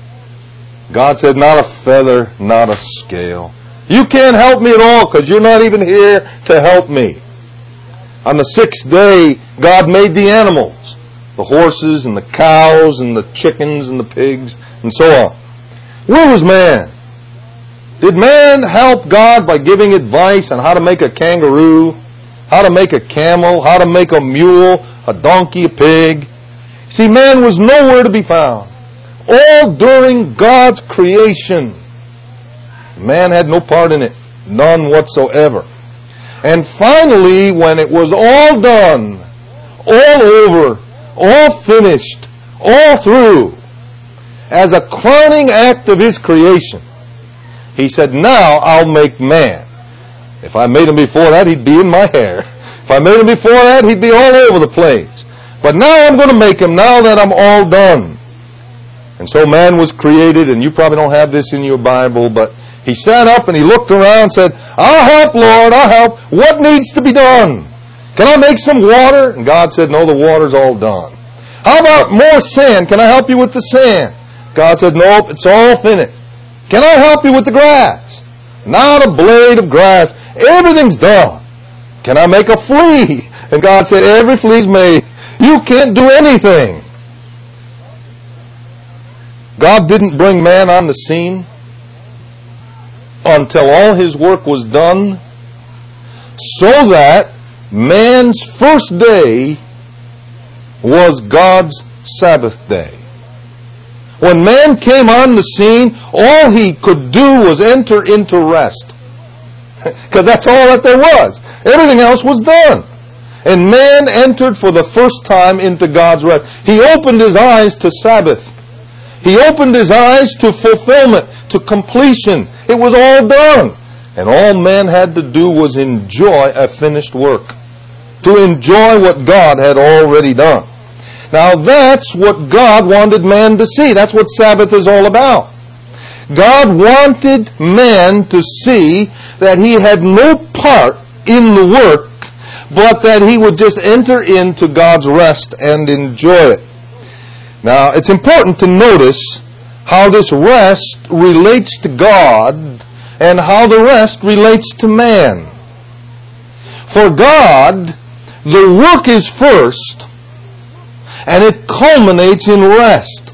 God said, not a feather, not a scale. You can't help me at all because you're not even here to help me. On the sixth day, God made the animals, the horses and the cows and the chickens and the pigs and so on. Where was man? Did man help God by giving advice on how to make a kangaroo, how to make a camel, how to make a mule, a donkey, a pig? See, man was nowhere to be found. All during God's creation. Man had no part in it. None whatsoever. And finally, when it was all done, all over, all finished, all through, as a crowning act of His creation, He said, now I'll make man. If I made him before that, he'd be in my hair. If I made him before that, he'd be all over the place. But now I'm going to make him now that I'm all done. And so man was created, and you probably don't have this in your Bible, but he sat up and he looked around and said, I'll help, Lord, I'll help. What needs to be done? Can I make some water? And God said, no, the water's all done. How about more sand? Can I help you with the sand? God said, nope, it's all finished. Can I help you with the grass? Not a blade of grass. Everything's done. Can I make a flea? And God said, every flea's made. You can't do anything. God didn't bring man on the scene until all His work was done, so that man's first day was God's Sabbath day. When man came on the scene, all he could do was enter into rest. Because that's all that there was. Everything else was done. And man entered for the first time into God's rest. He opened his eyes to Sabbath. He opened his eyes to fulfillment, to completion. It was all done. And all man had to do was enjoy a finished work. To enjoy what God had already done. Now that's what God wanted man to see. That's what Sabbath is all about. God wanted man to see that he had no part in the work, but that he would just enter into God's rest and enjoy it. Now, it's important to notice how this rest relates to God and how the rest relates to man. For God, the work is first, and it culminates in rest.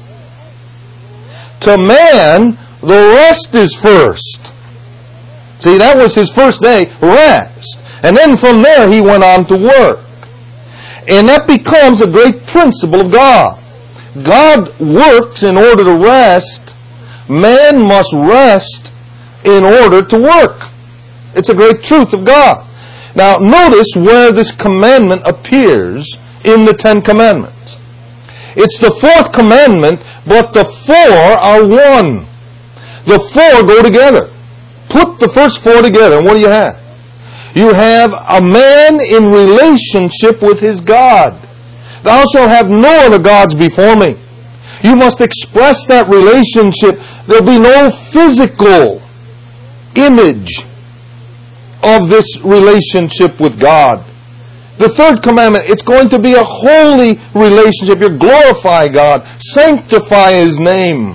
To man, the rest is first. See, that was his first day, rest. And then from there he went on to work. And that becomes a great principle of God. God works in order to rest. Man must rest in order to work. It's a great truth of God. Now, notice where this commandment appears in the Ten Commandments. It's the fourth commandment, but the four are one. The four go together. Put the first four together, and what do you have? You have a man in relationship with his God. Thou shalt have no other gods before me. You must express that relationship. There'll be no physical image of this relationship with God. The third commandment, it's going to be a holy relationship. You glorify God, sanctify His name,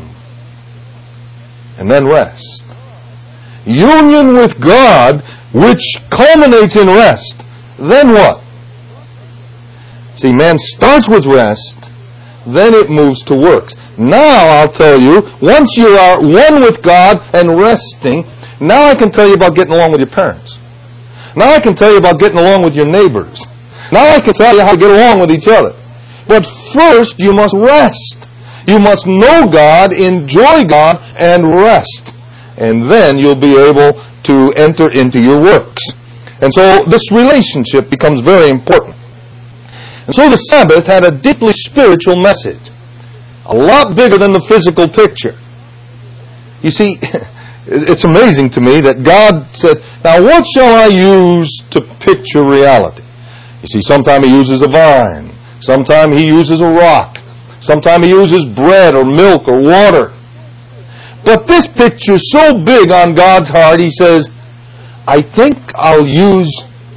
and then rest. Union with God, which culminates in rest. Then what? See, man starts with rest, then it moves to works. Now I'll tell you, once you are one with God and resting, now I can tell you about getting along with your parents. Now I can tell you about getting along with your neighbors. Now I can tell you how to get along with each other. But first you must rest. You must know God, enjoy God, and rest. And then you'll be able to enter into your works. And so this relationship becomes very important. And so the Sabbath had a deeply spiritual message. A lot bigger than the physical picture. You see, it's amazing to me that God said, now what shall I use to picture reality? You see, sometimes He uses a vine. Sometimes He uses a rock. Sometimes He uses bread or milk or water. But this picture's so big on God's heart, He says, I think I'll use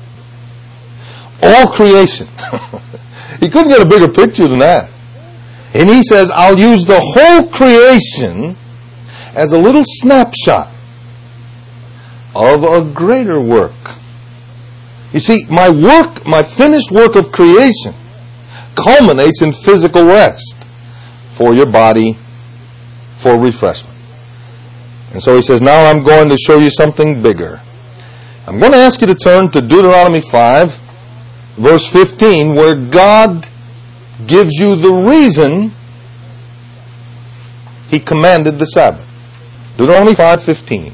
all creation. He couldn't get a bigger picture than that. And He says, I'll use the whole creation as a little snapshot of a greater work. You see, my finished work of creation culminates in physical rest for your body, for refreshment. And so he says, now I'm going to show you something bigger. I'm going to ask you to turn to Deuteronomy 5, verse 15, where God gives you the reason He commanded the Sabbath. Deuteronomy 5:15.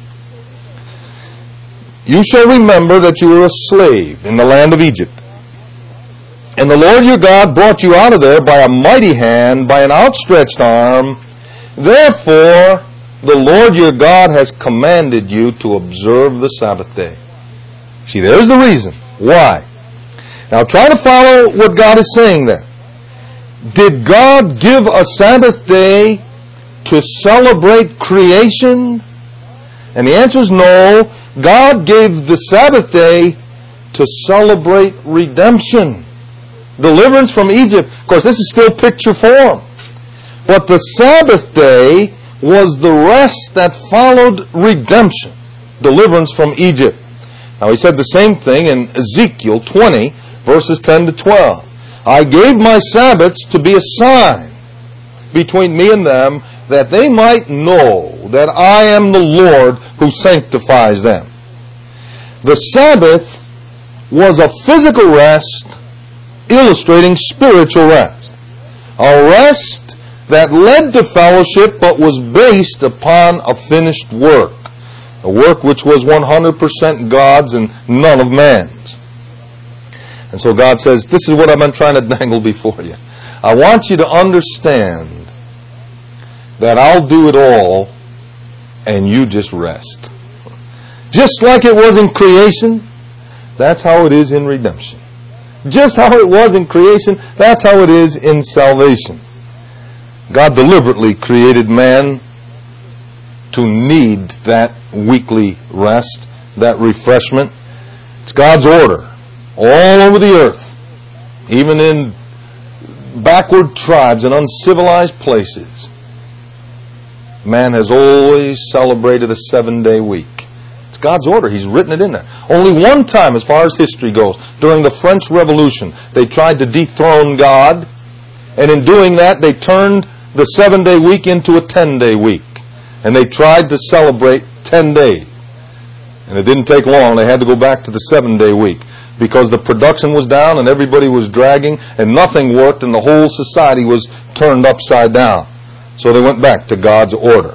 You shall remember that you were a slave in the land of Egypt. And the Lord your God brought you out of there by a mighty hand, by an outstretched arm. Therefore, the Lord your God has commanded you to observe the Sabbath day. See, there's the reason. Why? Now try to follow what God is saying there. Did God give a Sabbath day to celebrate creation? And the answer is no. God gave the Sabbath day to celebrate redemption. Deliverance from Egypt. Of course, this is still picture form. But the Sabbath day was the rest that followed redemption. Deliverance from Egypt. Now he said the same thing in Ezekiel 20, verses 10 to 12. I gave my Sabbaths to be a sign between me and them, that they might know that I am the Lord who sanctifies them. The Sabbath was a physical rest illustrating spiritual rest. A rest that led to fellowship but was based upon a finished work. A work which was 100% God's and none of man's. And so God says, this is what I've been trying to dangle before you. I want you to understand that I'll do it all and you just rest. Just like it was in creation, that's how it is in redemption. Just how it was in creation, that's how it is in salvation. God deliberately created man to need that weekly rest, that refreshment. It's God's order all over the earth, even in backward tribes and uncivilized places. Man has always celebrated a 7-day week. It's God's order. He's written it in there. Only one time, as far as history goes, during the French Revolution, they tried to dethrone God, and in doing that, they turned the 7-day week into a 10-day week. And they tried to celebrate 10 days. And it didn't take long. They had to go back to the 7-day week because the production was down and everybody was dragging and nothing worked and the whole society was turned upside down. So they went back to God's order.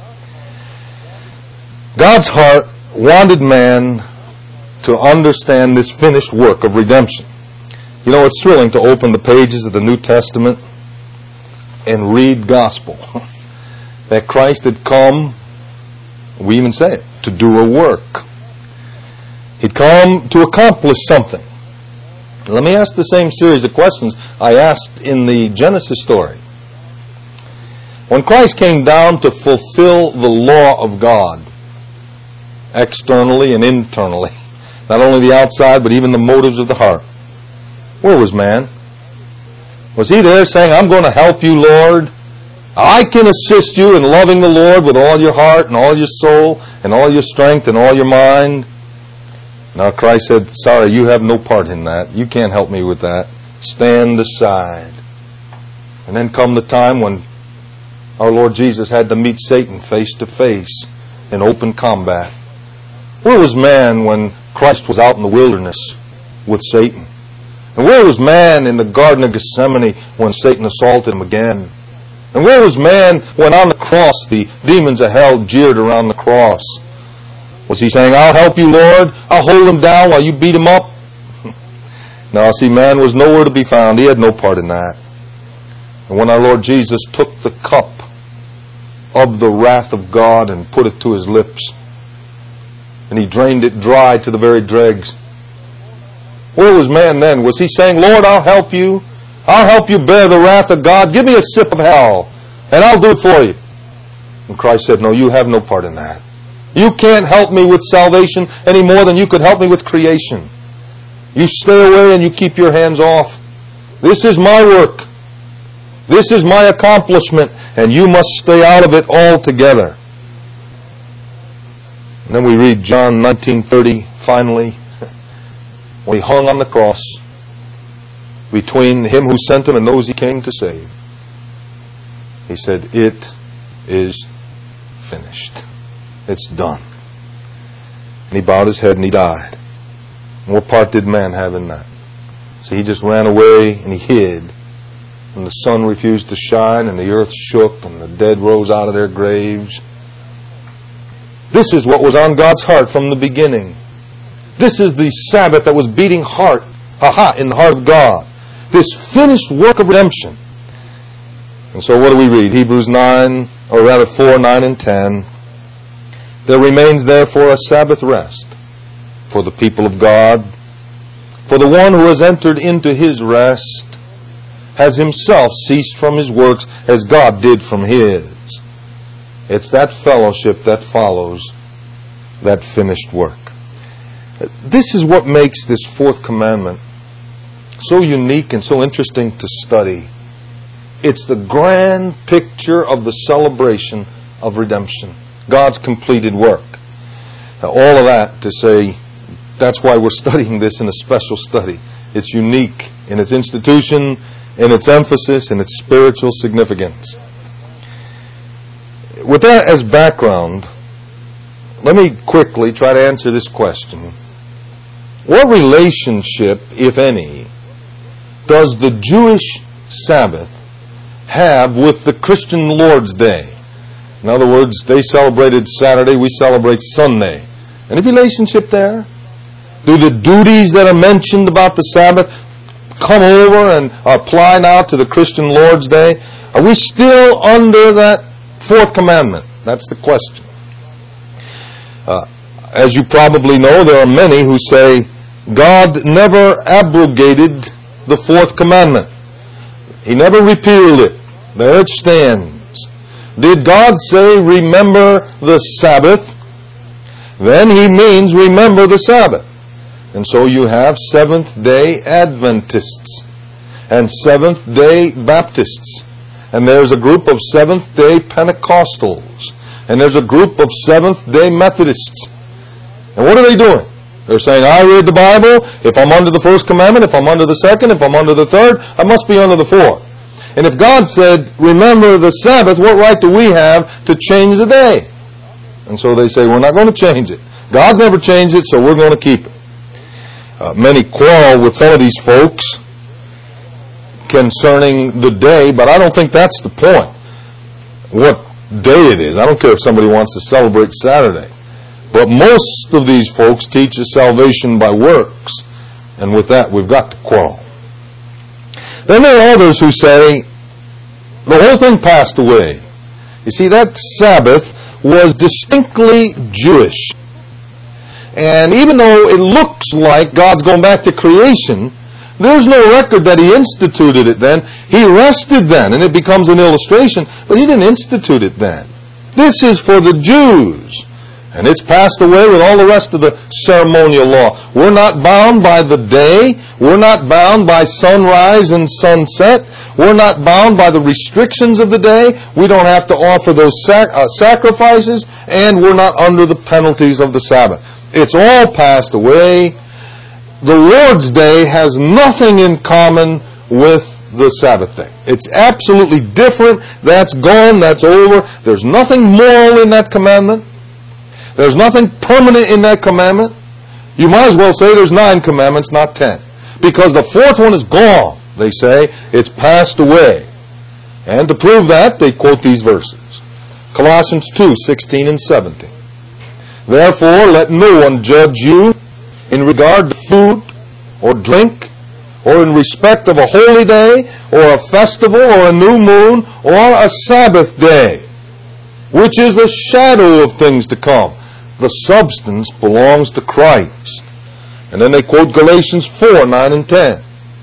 God's heart wanted man to understand this finished work of redemption. You know, it's thrilling to open the pages of the New Testament and read gospel. That Christ had come, we even say it, to do a work. He'd come to accomplish something. Let me ask the same series of questions I asked in the Genesis story. When Christ came down to fulfill the law of God, externally and internally, not only the outside, but even the motives of the heart, where was man? Was he there saying, I'm going to help you, Lord? I can assist you in loving the Lord with all your heart and all your soul and all your strength and all your mind. Now Christ said, sorry, you have no part in that. You can't help me with that. Stand aside. And then come the time when our Lord Jesus had to meet Satan face to face in open combat. Where was man when Christ was out in the wilderness with Satan? And where was man in the Garden of Gethsemane when Satan assaulted him again? And where was man when on the cross the demons of hell jeered around the cross? Was he saying, I'll help you, Lord. I'll hold him down while you beat him up? No, see, man was nowhere to be found. He had no part in that. And when our Lord Jesus took the cup of the wrath of God and put it to his lips, and he drained it dry to the very dregs, where was man then? Was he saying, Lord, I'll help you. I'll help you bear the wrath of God. Give me a sip of hell, and I'll do it for you. And Christ said, no, you have no part in that. You can't help me with salvation any more than you could help me with creation. You stay away and you keep your hands off. This is my work. This is my accomplishment, and you must stay out of it altogether. And then we read John 19:30 finally. when He hung on the cross between Him who sent Him and those He came to save. He said, "It is finished. It's done." And He bowed His head and He died. What part did man have in that? So He just ran away and He hid. And the sun refused to shine and the earth shook and the dead rose out of their graves. This is what was on God's heart from the beginning. This is the Sabbath that was beating in the heart of God. This finished work of redemption. And so what do we read? Hebrews 9, or rather 4, 9, and 10. There remains therefore a Sabbath rest for the people of God. For the one who has entered into his rest has himself ceased from his works as God did from His. It's that fellowship that follows that finished work. This is what makes this fourth commandment so unique and so interesting to study. It's the grand picture of the celebration of redemption, God's completed work. Now, all of that to say, that's why we're studying this in a special study. It's unique in its institution, in its emphasis, in its spiritual significance. With that as background, let me quickly try to answer this question. What relationship, if any, does the Jewish Sabbath have with the Christian Lord's Day? In other words, they celebrated Saturday, we celebrate Sunday. Any relationship there? Do the duties that are mentioned about the Sabbath come over and apply now to the Christian Lord's Day? Are we still under that fourth commandment? That's the question. As you probably know, there are many who say God never abrogated the fourth commandment. He never repealed it. There it stands. Did God say, remember the Sabbath? Then He means remember the Sabbath. And so you have Seventh-day Adventists and Seventh-day Baptists. And there's a group of Seventh-day Pentecostals. And there's a group of Seventh-day Methodists. And what are they doing? They're saying, I read the Bible. If I'm under the first commandment, if I'm under the second, if I'm under the third, I must be under the fourth. And if God said, remember the Sabbath, what right do we have to change the day? And so they say, we're not going to change it. God never changed it, so we're going to keep it. Many quarrel with some of these folks concerning the day, but I don't think that's the point. What day it is. I don't care if somebody wants to celebrate Saturday. But most of these folks teach a salvation by works. And with that, we've got to quarrel. Then there are others who say, the whole thing passed away. You see, that Sabbath was distinctly Jewish. And even though it looks like God's going back to creation, there's no record that He instituted it then. He rested then, and it becomes an illustration, but He didn't institute it then. This is for the Jews. And it's passed away with all the rest of the ceremonial law. We're not bound by the day. We're not bound by sunrise and sunset. We're not bound by the restrictions of the day. We don't have to offer those sacrifices, and we're not under the penalties of the Sabbath. It's all passed away. The Lord's Day has nothing in common with the Sabbath day. It's absolutely different. That's gone. That's over. There's nothing moral in that commandment. There's nothing permanent in that commandment. You might as well say there's 9 commandments, not 10. Because the fourth one is gone. They say it's passed away. And to prove that, they quote these verses. Colossians 2, 16 and 17. Therefore, let no one judge you in regard to food or drink, or in respect of a holy day, or a festival, or a new moon, or a Sabbath day, which is a shadow of things to come. The substance belongs to Christ. And then they quote Galatians 4, 9 and 10.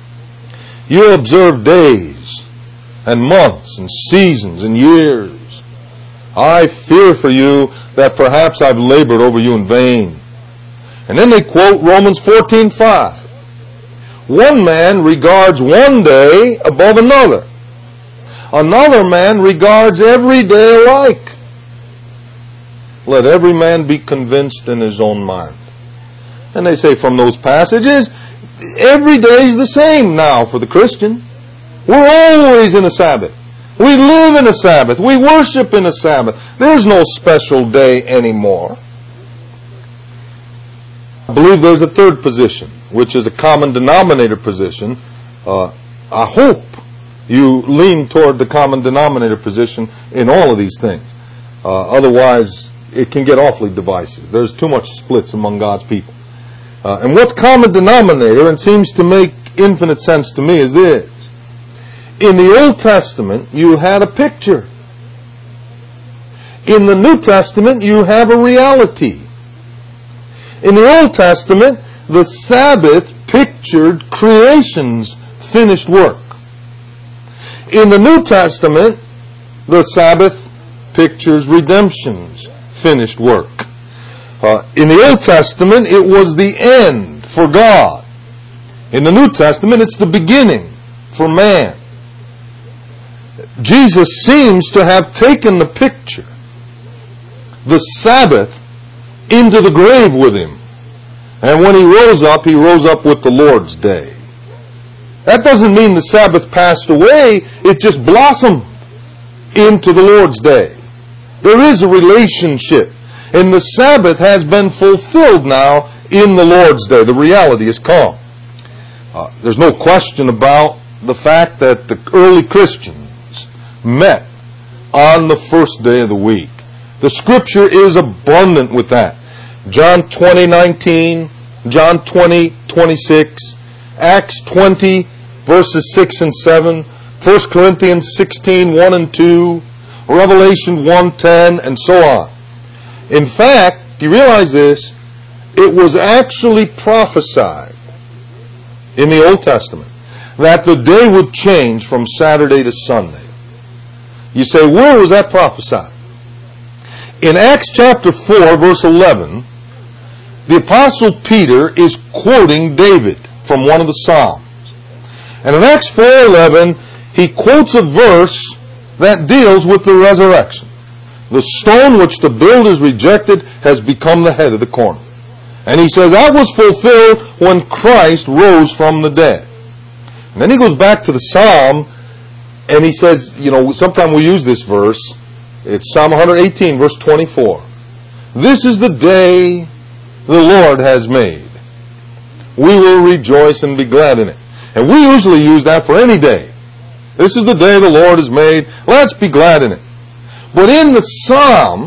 You observe days and months and seasons and years. I fear for you that perhaps I've labored over you in vain. And then they quote Romans 14:5. One man regards one day above another. Another man regards every day alike. Let every man be convinced in his own mind. And they say from those passages, every day is the same now for the Christian. We're always in a Sabbath. We live in a Sabbath. We worship in a Sabbath. There's no special day anymore. I believe there's a third position, which is a common denominator position. I hope you lean toward the common denominator position in all of these things. Otherwise, it can get awfully divisive. There's too much splits among God's people. And what's common denominator, and seems to make infinite sense to me, is this. In the Old Testament, you had a picture. In the New Testament, you have a reality. In the Old Testament, the Sabbath pictured creation's finished work. In the New Testament, the Sabbath pictures redemption's finished work. In the Old Testament, it was the end for God. In the New Testament, it's the beginning for man. Jesus seems to have taken the picture, the Sabbath, into the grave with him. And when he rose up with the Lord's Day. That doesn't mean the Sabbath passed away. It just blossomed into the Lord's Day. There is a relationship. And the Sabbath has been fulfilled now in the Lord's Day. The reality is come. There's no question about the fact that the early Christians met on the first day of the week. The Scripture is abundant with that. John 20:19, John 20:26, Acts 20, verses 6 and 7, 1 Corinthians 16:1 and 2, Revelation 1:10, and so on. In fact, do you realize this? It was actually prophesied in the Old Testament that the day would change from Saturday to Sunday. You say, where was that prophesied? In Acts chapter 4, verse 11, the Apostle Peter is quoting David from one of the Psalms. And in Acts 4:11, he quotes a verse that deals with the resurrection. The stone which the builders rejected has become the head of the corner. And he says that was fulfilled when Christ rose from the dead. And then he goes back to the Psalm, and he says, sometimes we use this verse. It's Psalm 118, verse 24. This is the day the Lord has made. We will rejoice and be glad in it. And we usually use that for any day. This is the day the Lord has made. Let's be glad in it. But in the Psalm,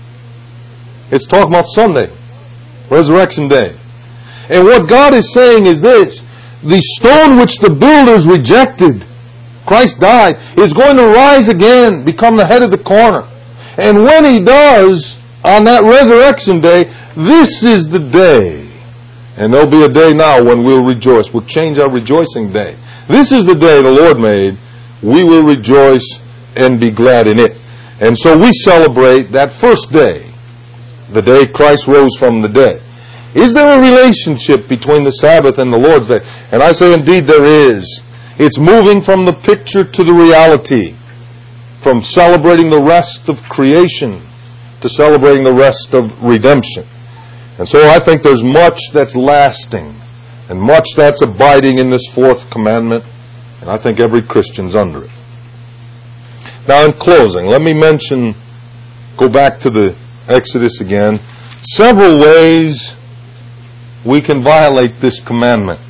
it's talking about Sunday, Resurrection Day. And what God is saying is this: the stone which the builders rejected, Christ died, is going to rise again, become the head of the corner. And when he does, on that Resurrection Day, this is the day. And there'll be a day now when we'll rejoice. We'll change our rejoicing day. This is the day the Lord made. We will rejoice and be glad in it. And so we celebrate that first day, the day Christ rose from the dead. Is there a relationship between the Sabbath and the Lord's Day? And I say indeed there is. It's moving from the picture to the reality, from celebrating the rest of creation to celebrating the rest of redemption. And so I think there's much that's lasting and much that's abiding in this fourth commandment, and I think every Christian's under it. Now in closing, let me go back to the Exodus again, several ways we can violate this commandment.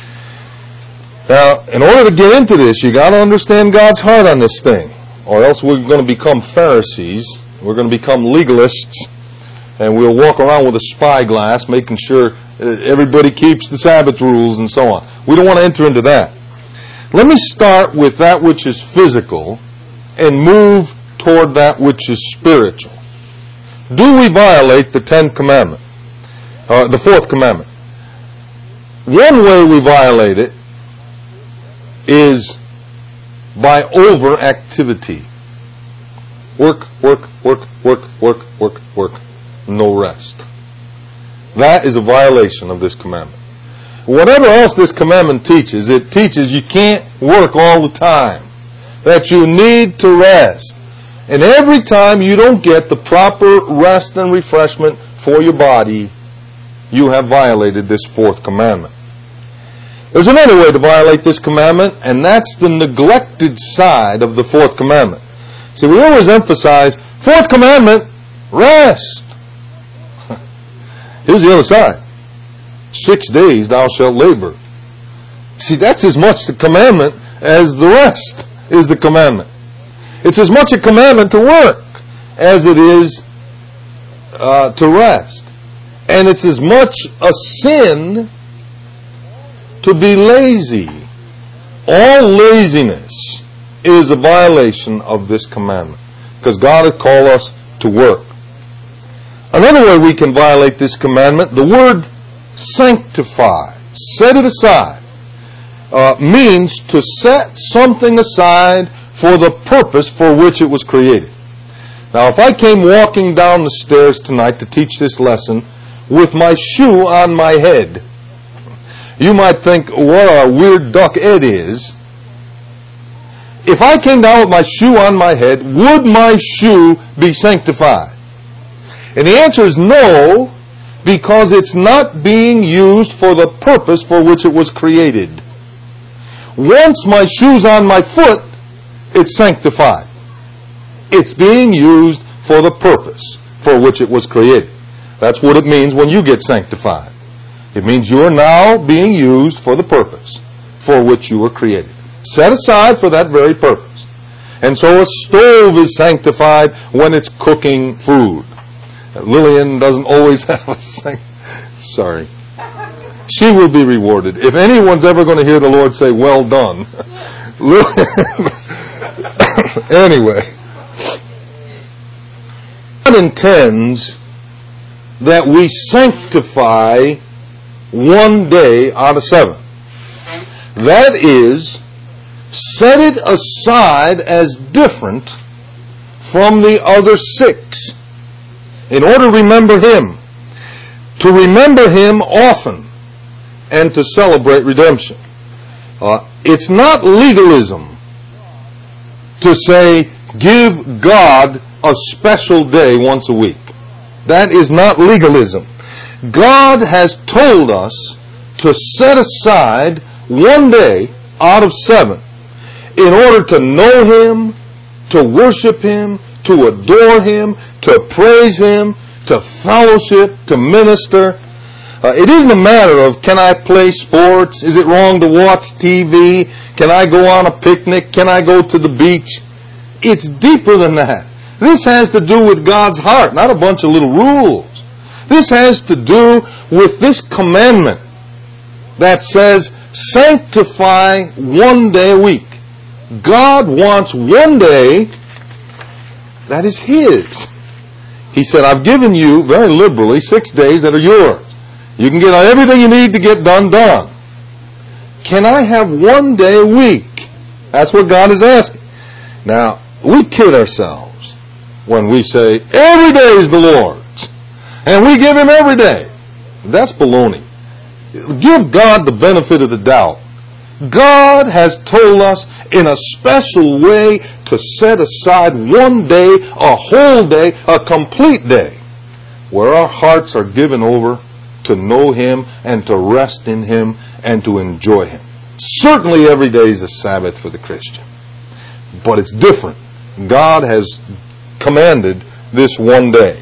Now, in order to get into this, you got to understand God's heart on this thing, or else we're going to become Pharisees, we're going to become legalists, and we'll walk around with a spyglass making sure everybody keeps the Sabbath rules and so on. We don't want to enter into that. Let me start with that which is physical and move toward that which is spiritual. Do we violate the 10th commandment? The 4th commandment? One way we violate it is by overactivity. Work, work, work, work, work, work, work. No rest. That is a violation of this commandment. Whatever else this commandment teaches, it teaches you can't work all the time. That you need to rest. And every time you don't get the proper rest and refreshment for your body, you have violated this 4th commandment. There's another way to violate this commandment, and that's the neglected side of the fourth commandment. See, we always emphasize, fourth commandment, rest. Here's the other side. 6 days thou shalt labor. See, that's as much the commandment as the rest is the commandment. It's as much a commandment to work as it is to rest. And it's as much a sin to be lazy. All laziness is a violation of this commandment, because God has called us to work. Another way we can violate this commandment, the word sanctify, set it aside, means to set something aside for the purpose for which it was created. Now, if I came walking down the stairs tonight to teach this lesson with my shoe on my head, you might think, what a weird duck Ed is. If I came down with my shoe on my head, would my shoe be sanctified? And the answer is no, because it's not being used for the purpose for which it was created. Once my shoe's on my foot, it's sanctified. It's being used for the purpose for which it was created. That's what it means when you get sanctified. It means you are now being used for the purpose for which you were created. Set aside for that very purpose. And so a stove is sanctified when it's cooking food. Lillian doesn't always have a sorry. She will be rewarded. If anyone's ever going to hear the Lord say, well done. Anyway. God intends that we sanctify 1 day out of 7. That is, set it aside as different from the other 6 in order to remember Him. To remember Him often and to celebrate redemption. It's not legalism to say, give God a special day once a week. That is not legalism. God has told us to set aside 1 day out of 7 in order to know Him, to worship Him, to adore Him, to praise Him, to fellowship, to minister. It isn't a matter of, can I play sports? Is it wrong to watch TV? Can I go on a picnic? Can I go to the beach? It's deeper than that. This has to do with God's heart, not a bunch of little rules. This has to do with this commandment that says, sanctify 1 day a week. God wants 1 day that is His. He said, I've given you very liberally 6 days that are yours. You can get everything you need to get done. Can I have 1 day a week? That's what God is asking. Now, we kid ourselves when we say, every day is the Lord's, and we give Him every day. That's baloney. Give God the benefit of the doubt. God has told us in a special way to set aside 1 day, a whole day, a complete day, where our hearts are given over to know Him and to rest in Him and to enjoy Him. Certainly every day is a Sabbath for the Christian, but it's different. God has commanded this 1 day.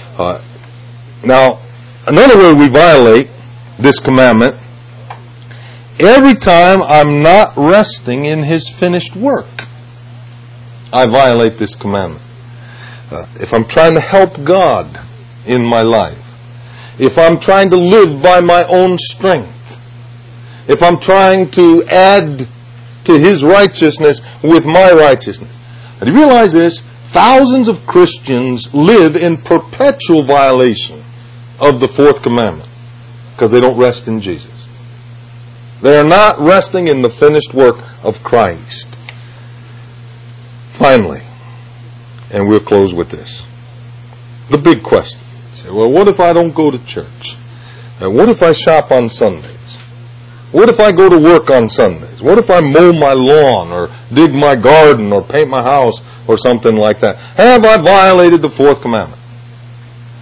Now, another way we violate this commandment, every time I'm not resting in His finished work, I violate this commandment. If I'm trying to help God in my life, if I'm trying to live by my own strength, if I'm trying to add to His righteousness with my righteousness. And you realize this, thousands of Christians live in perpetual violation of the 4th commandment because they don't rest in Jesus. They are not resting in the finished work of Christ. Finally, and we'll close with this, the big question. You say, well, what if I don't go to church? What if I shop on Sundays? What if I go to work on Sundays? What if I mow my lawn or dig my garden or paint my house or something like that? Have I violated the 4th commandment?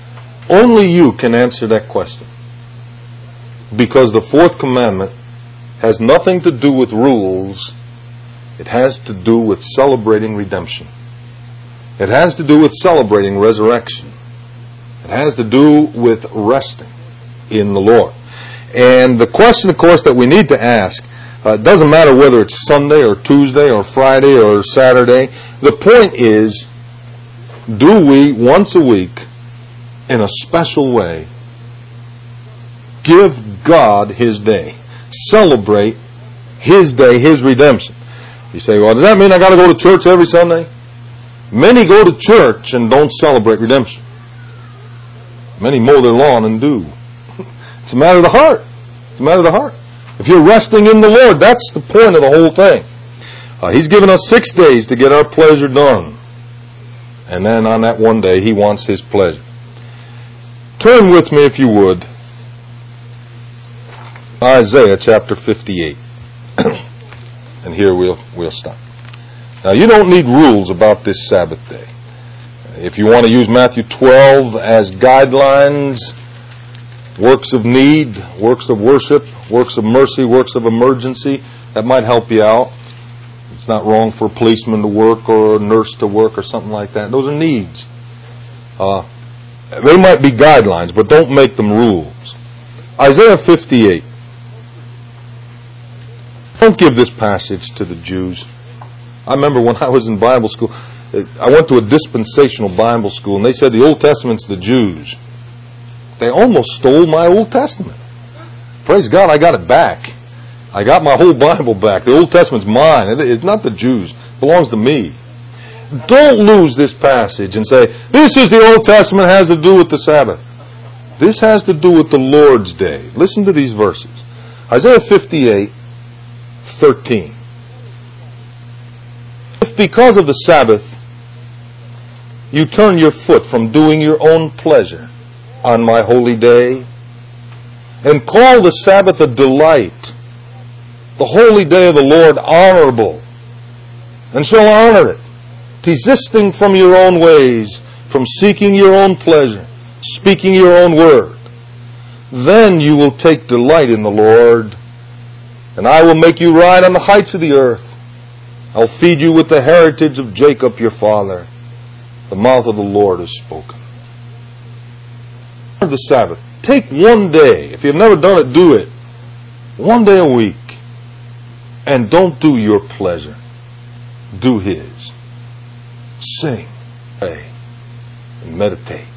Only you can answer that question. Because the 4th commandment has nothing to do with rules. It has to do with celebrating redemption. It has to do with celebrating resurrection. It has to do with resting in the Lord. And the question, of course, that we need to ask, it doesn't matter whether it's Sunday or Tuesday or Friday or Saturday. The point is, do we once a week, in a special way, give God His day, celebrate His day, His redemption? You say, well, does that mean I got to go to church every Sunday? Many go to church and don't celebrate redemption. Many mow their lawn and do. It's a matter of the heart. It's a matter of the heart. If you're resting in the Lord, that's the point of the whole thing. He's given us 6 days to get our pleasure done. And then on that one day, He wants His pleasure. Turn with me, if you would, Isaiah chapter 58. And here we'll stop. Now, you don't need rules about this Sabbath day. If you want to use Matthew 12 as guidelines, works of need, works of worship, works of mercy, works of emergency, that might help you out. It's not wrong for a policeman to work or a nurse to work or something like that. Those are needs. They might be guidelines, but don't make them rules. Isaiah 58. Don't give this passage to the Jews. I remember when I was in Bible school, I went to a dispensational Bible school, and they said the Old Testament's the Jews. They almost stole my Old Testament. Praise God, I got it back. I got my whole Bible back. The Old Testament's mine. It's not the Jews. It belongs to me. Don't lose this passage and say, this is the Old Testament, has to do with the Sabbath. This has to do with the Lord's Day. Listen to these verses. Isaiah 58, 13. If because of the Sabbath you turn your foot from doing your own pleasure on my holy day, and call the Sabbath a delight, the holy day of the Lord honorable, and shall honor it, desisting from your own ways, from seeking your own pleasure, speaking your own word, then you will take delight in the Lord, and I will make you ride on the heights of the earth. I'll feed you with the heritage of Jacob your father. The mouth of the Lord has spoken. The Sabbath. Take one day. If you've never done it, do it. One day a week. And don't do your pleasure. Do His. Sing, pray, and meditate.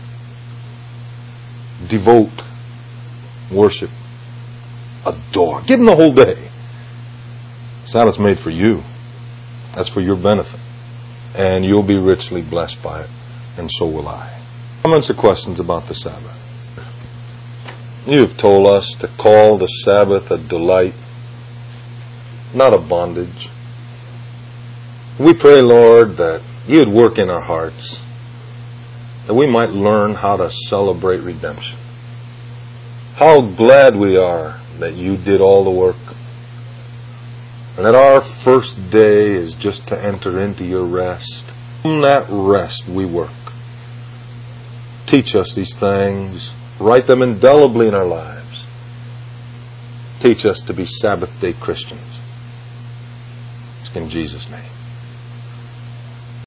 Devote, worship, adore. Give Him the whole day. Sabbath's made for you. That's for your benefit. And you'll be richly blessed by it. And so will I. Comments or questions about the Sabbath? You have told us to call the Sabbath a delight, not a bondage. We pray, Lord, that You would work in our hearts, that we might learn how to celebrate redemption. How glad we are that You did all the work, and that our first day is just to enter into Your rest. In that rest we work. Teach us these things. Write them indelibly in our lives. Teach us to be Sabbath day Christians. It's in Jesus' name.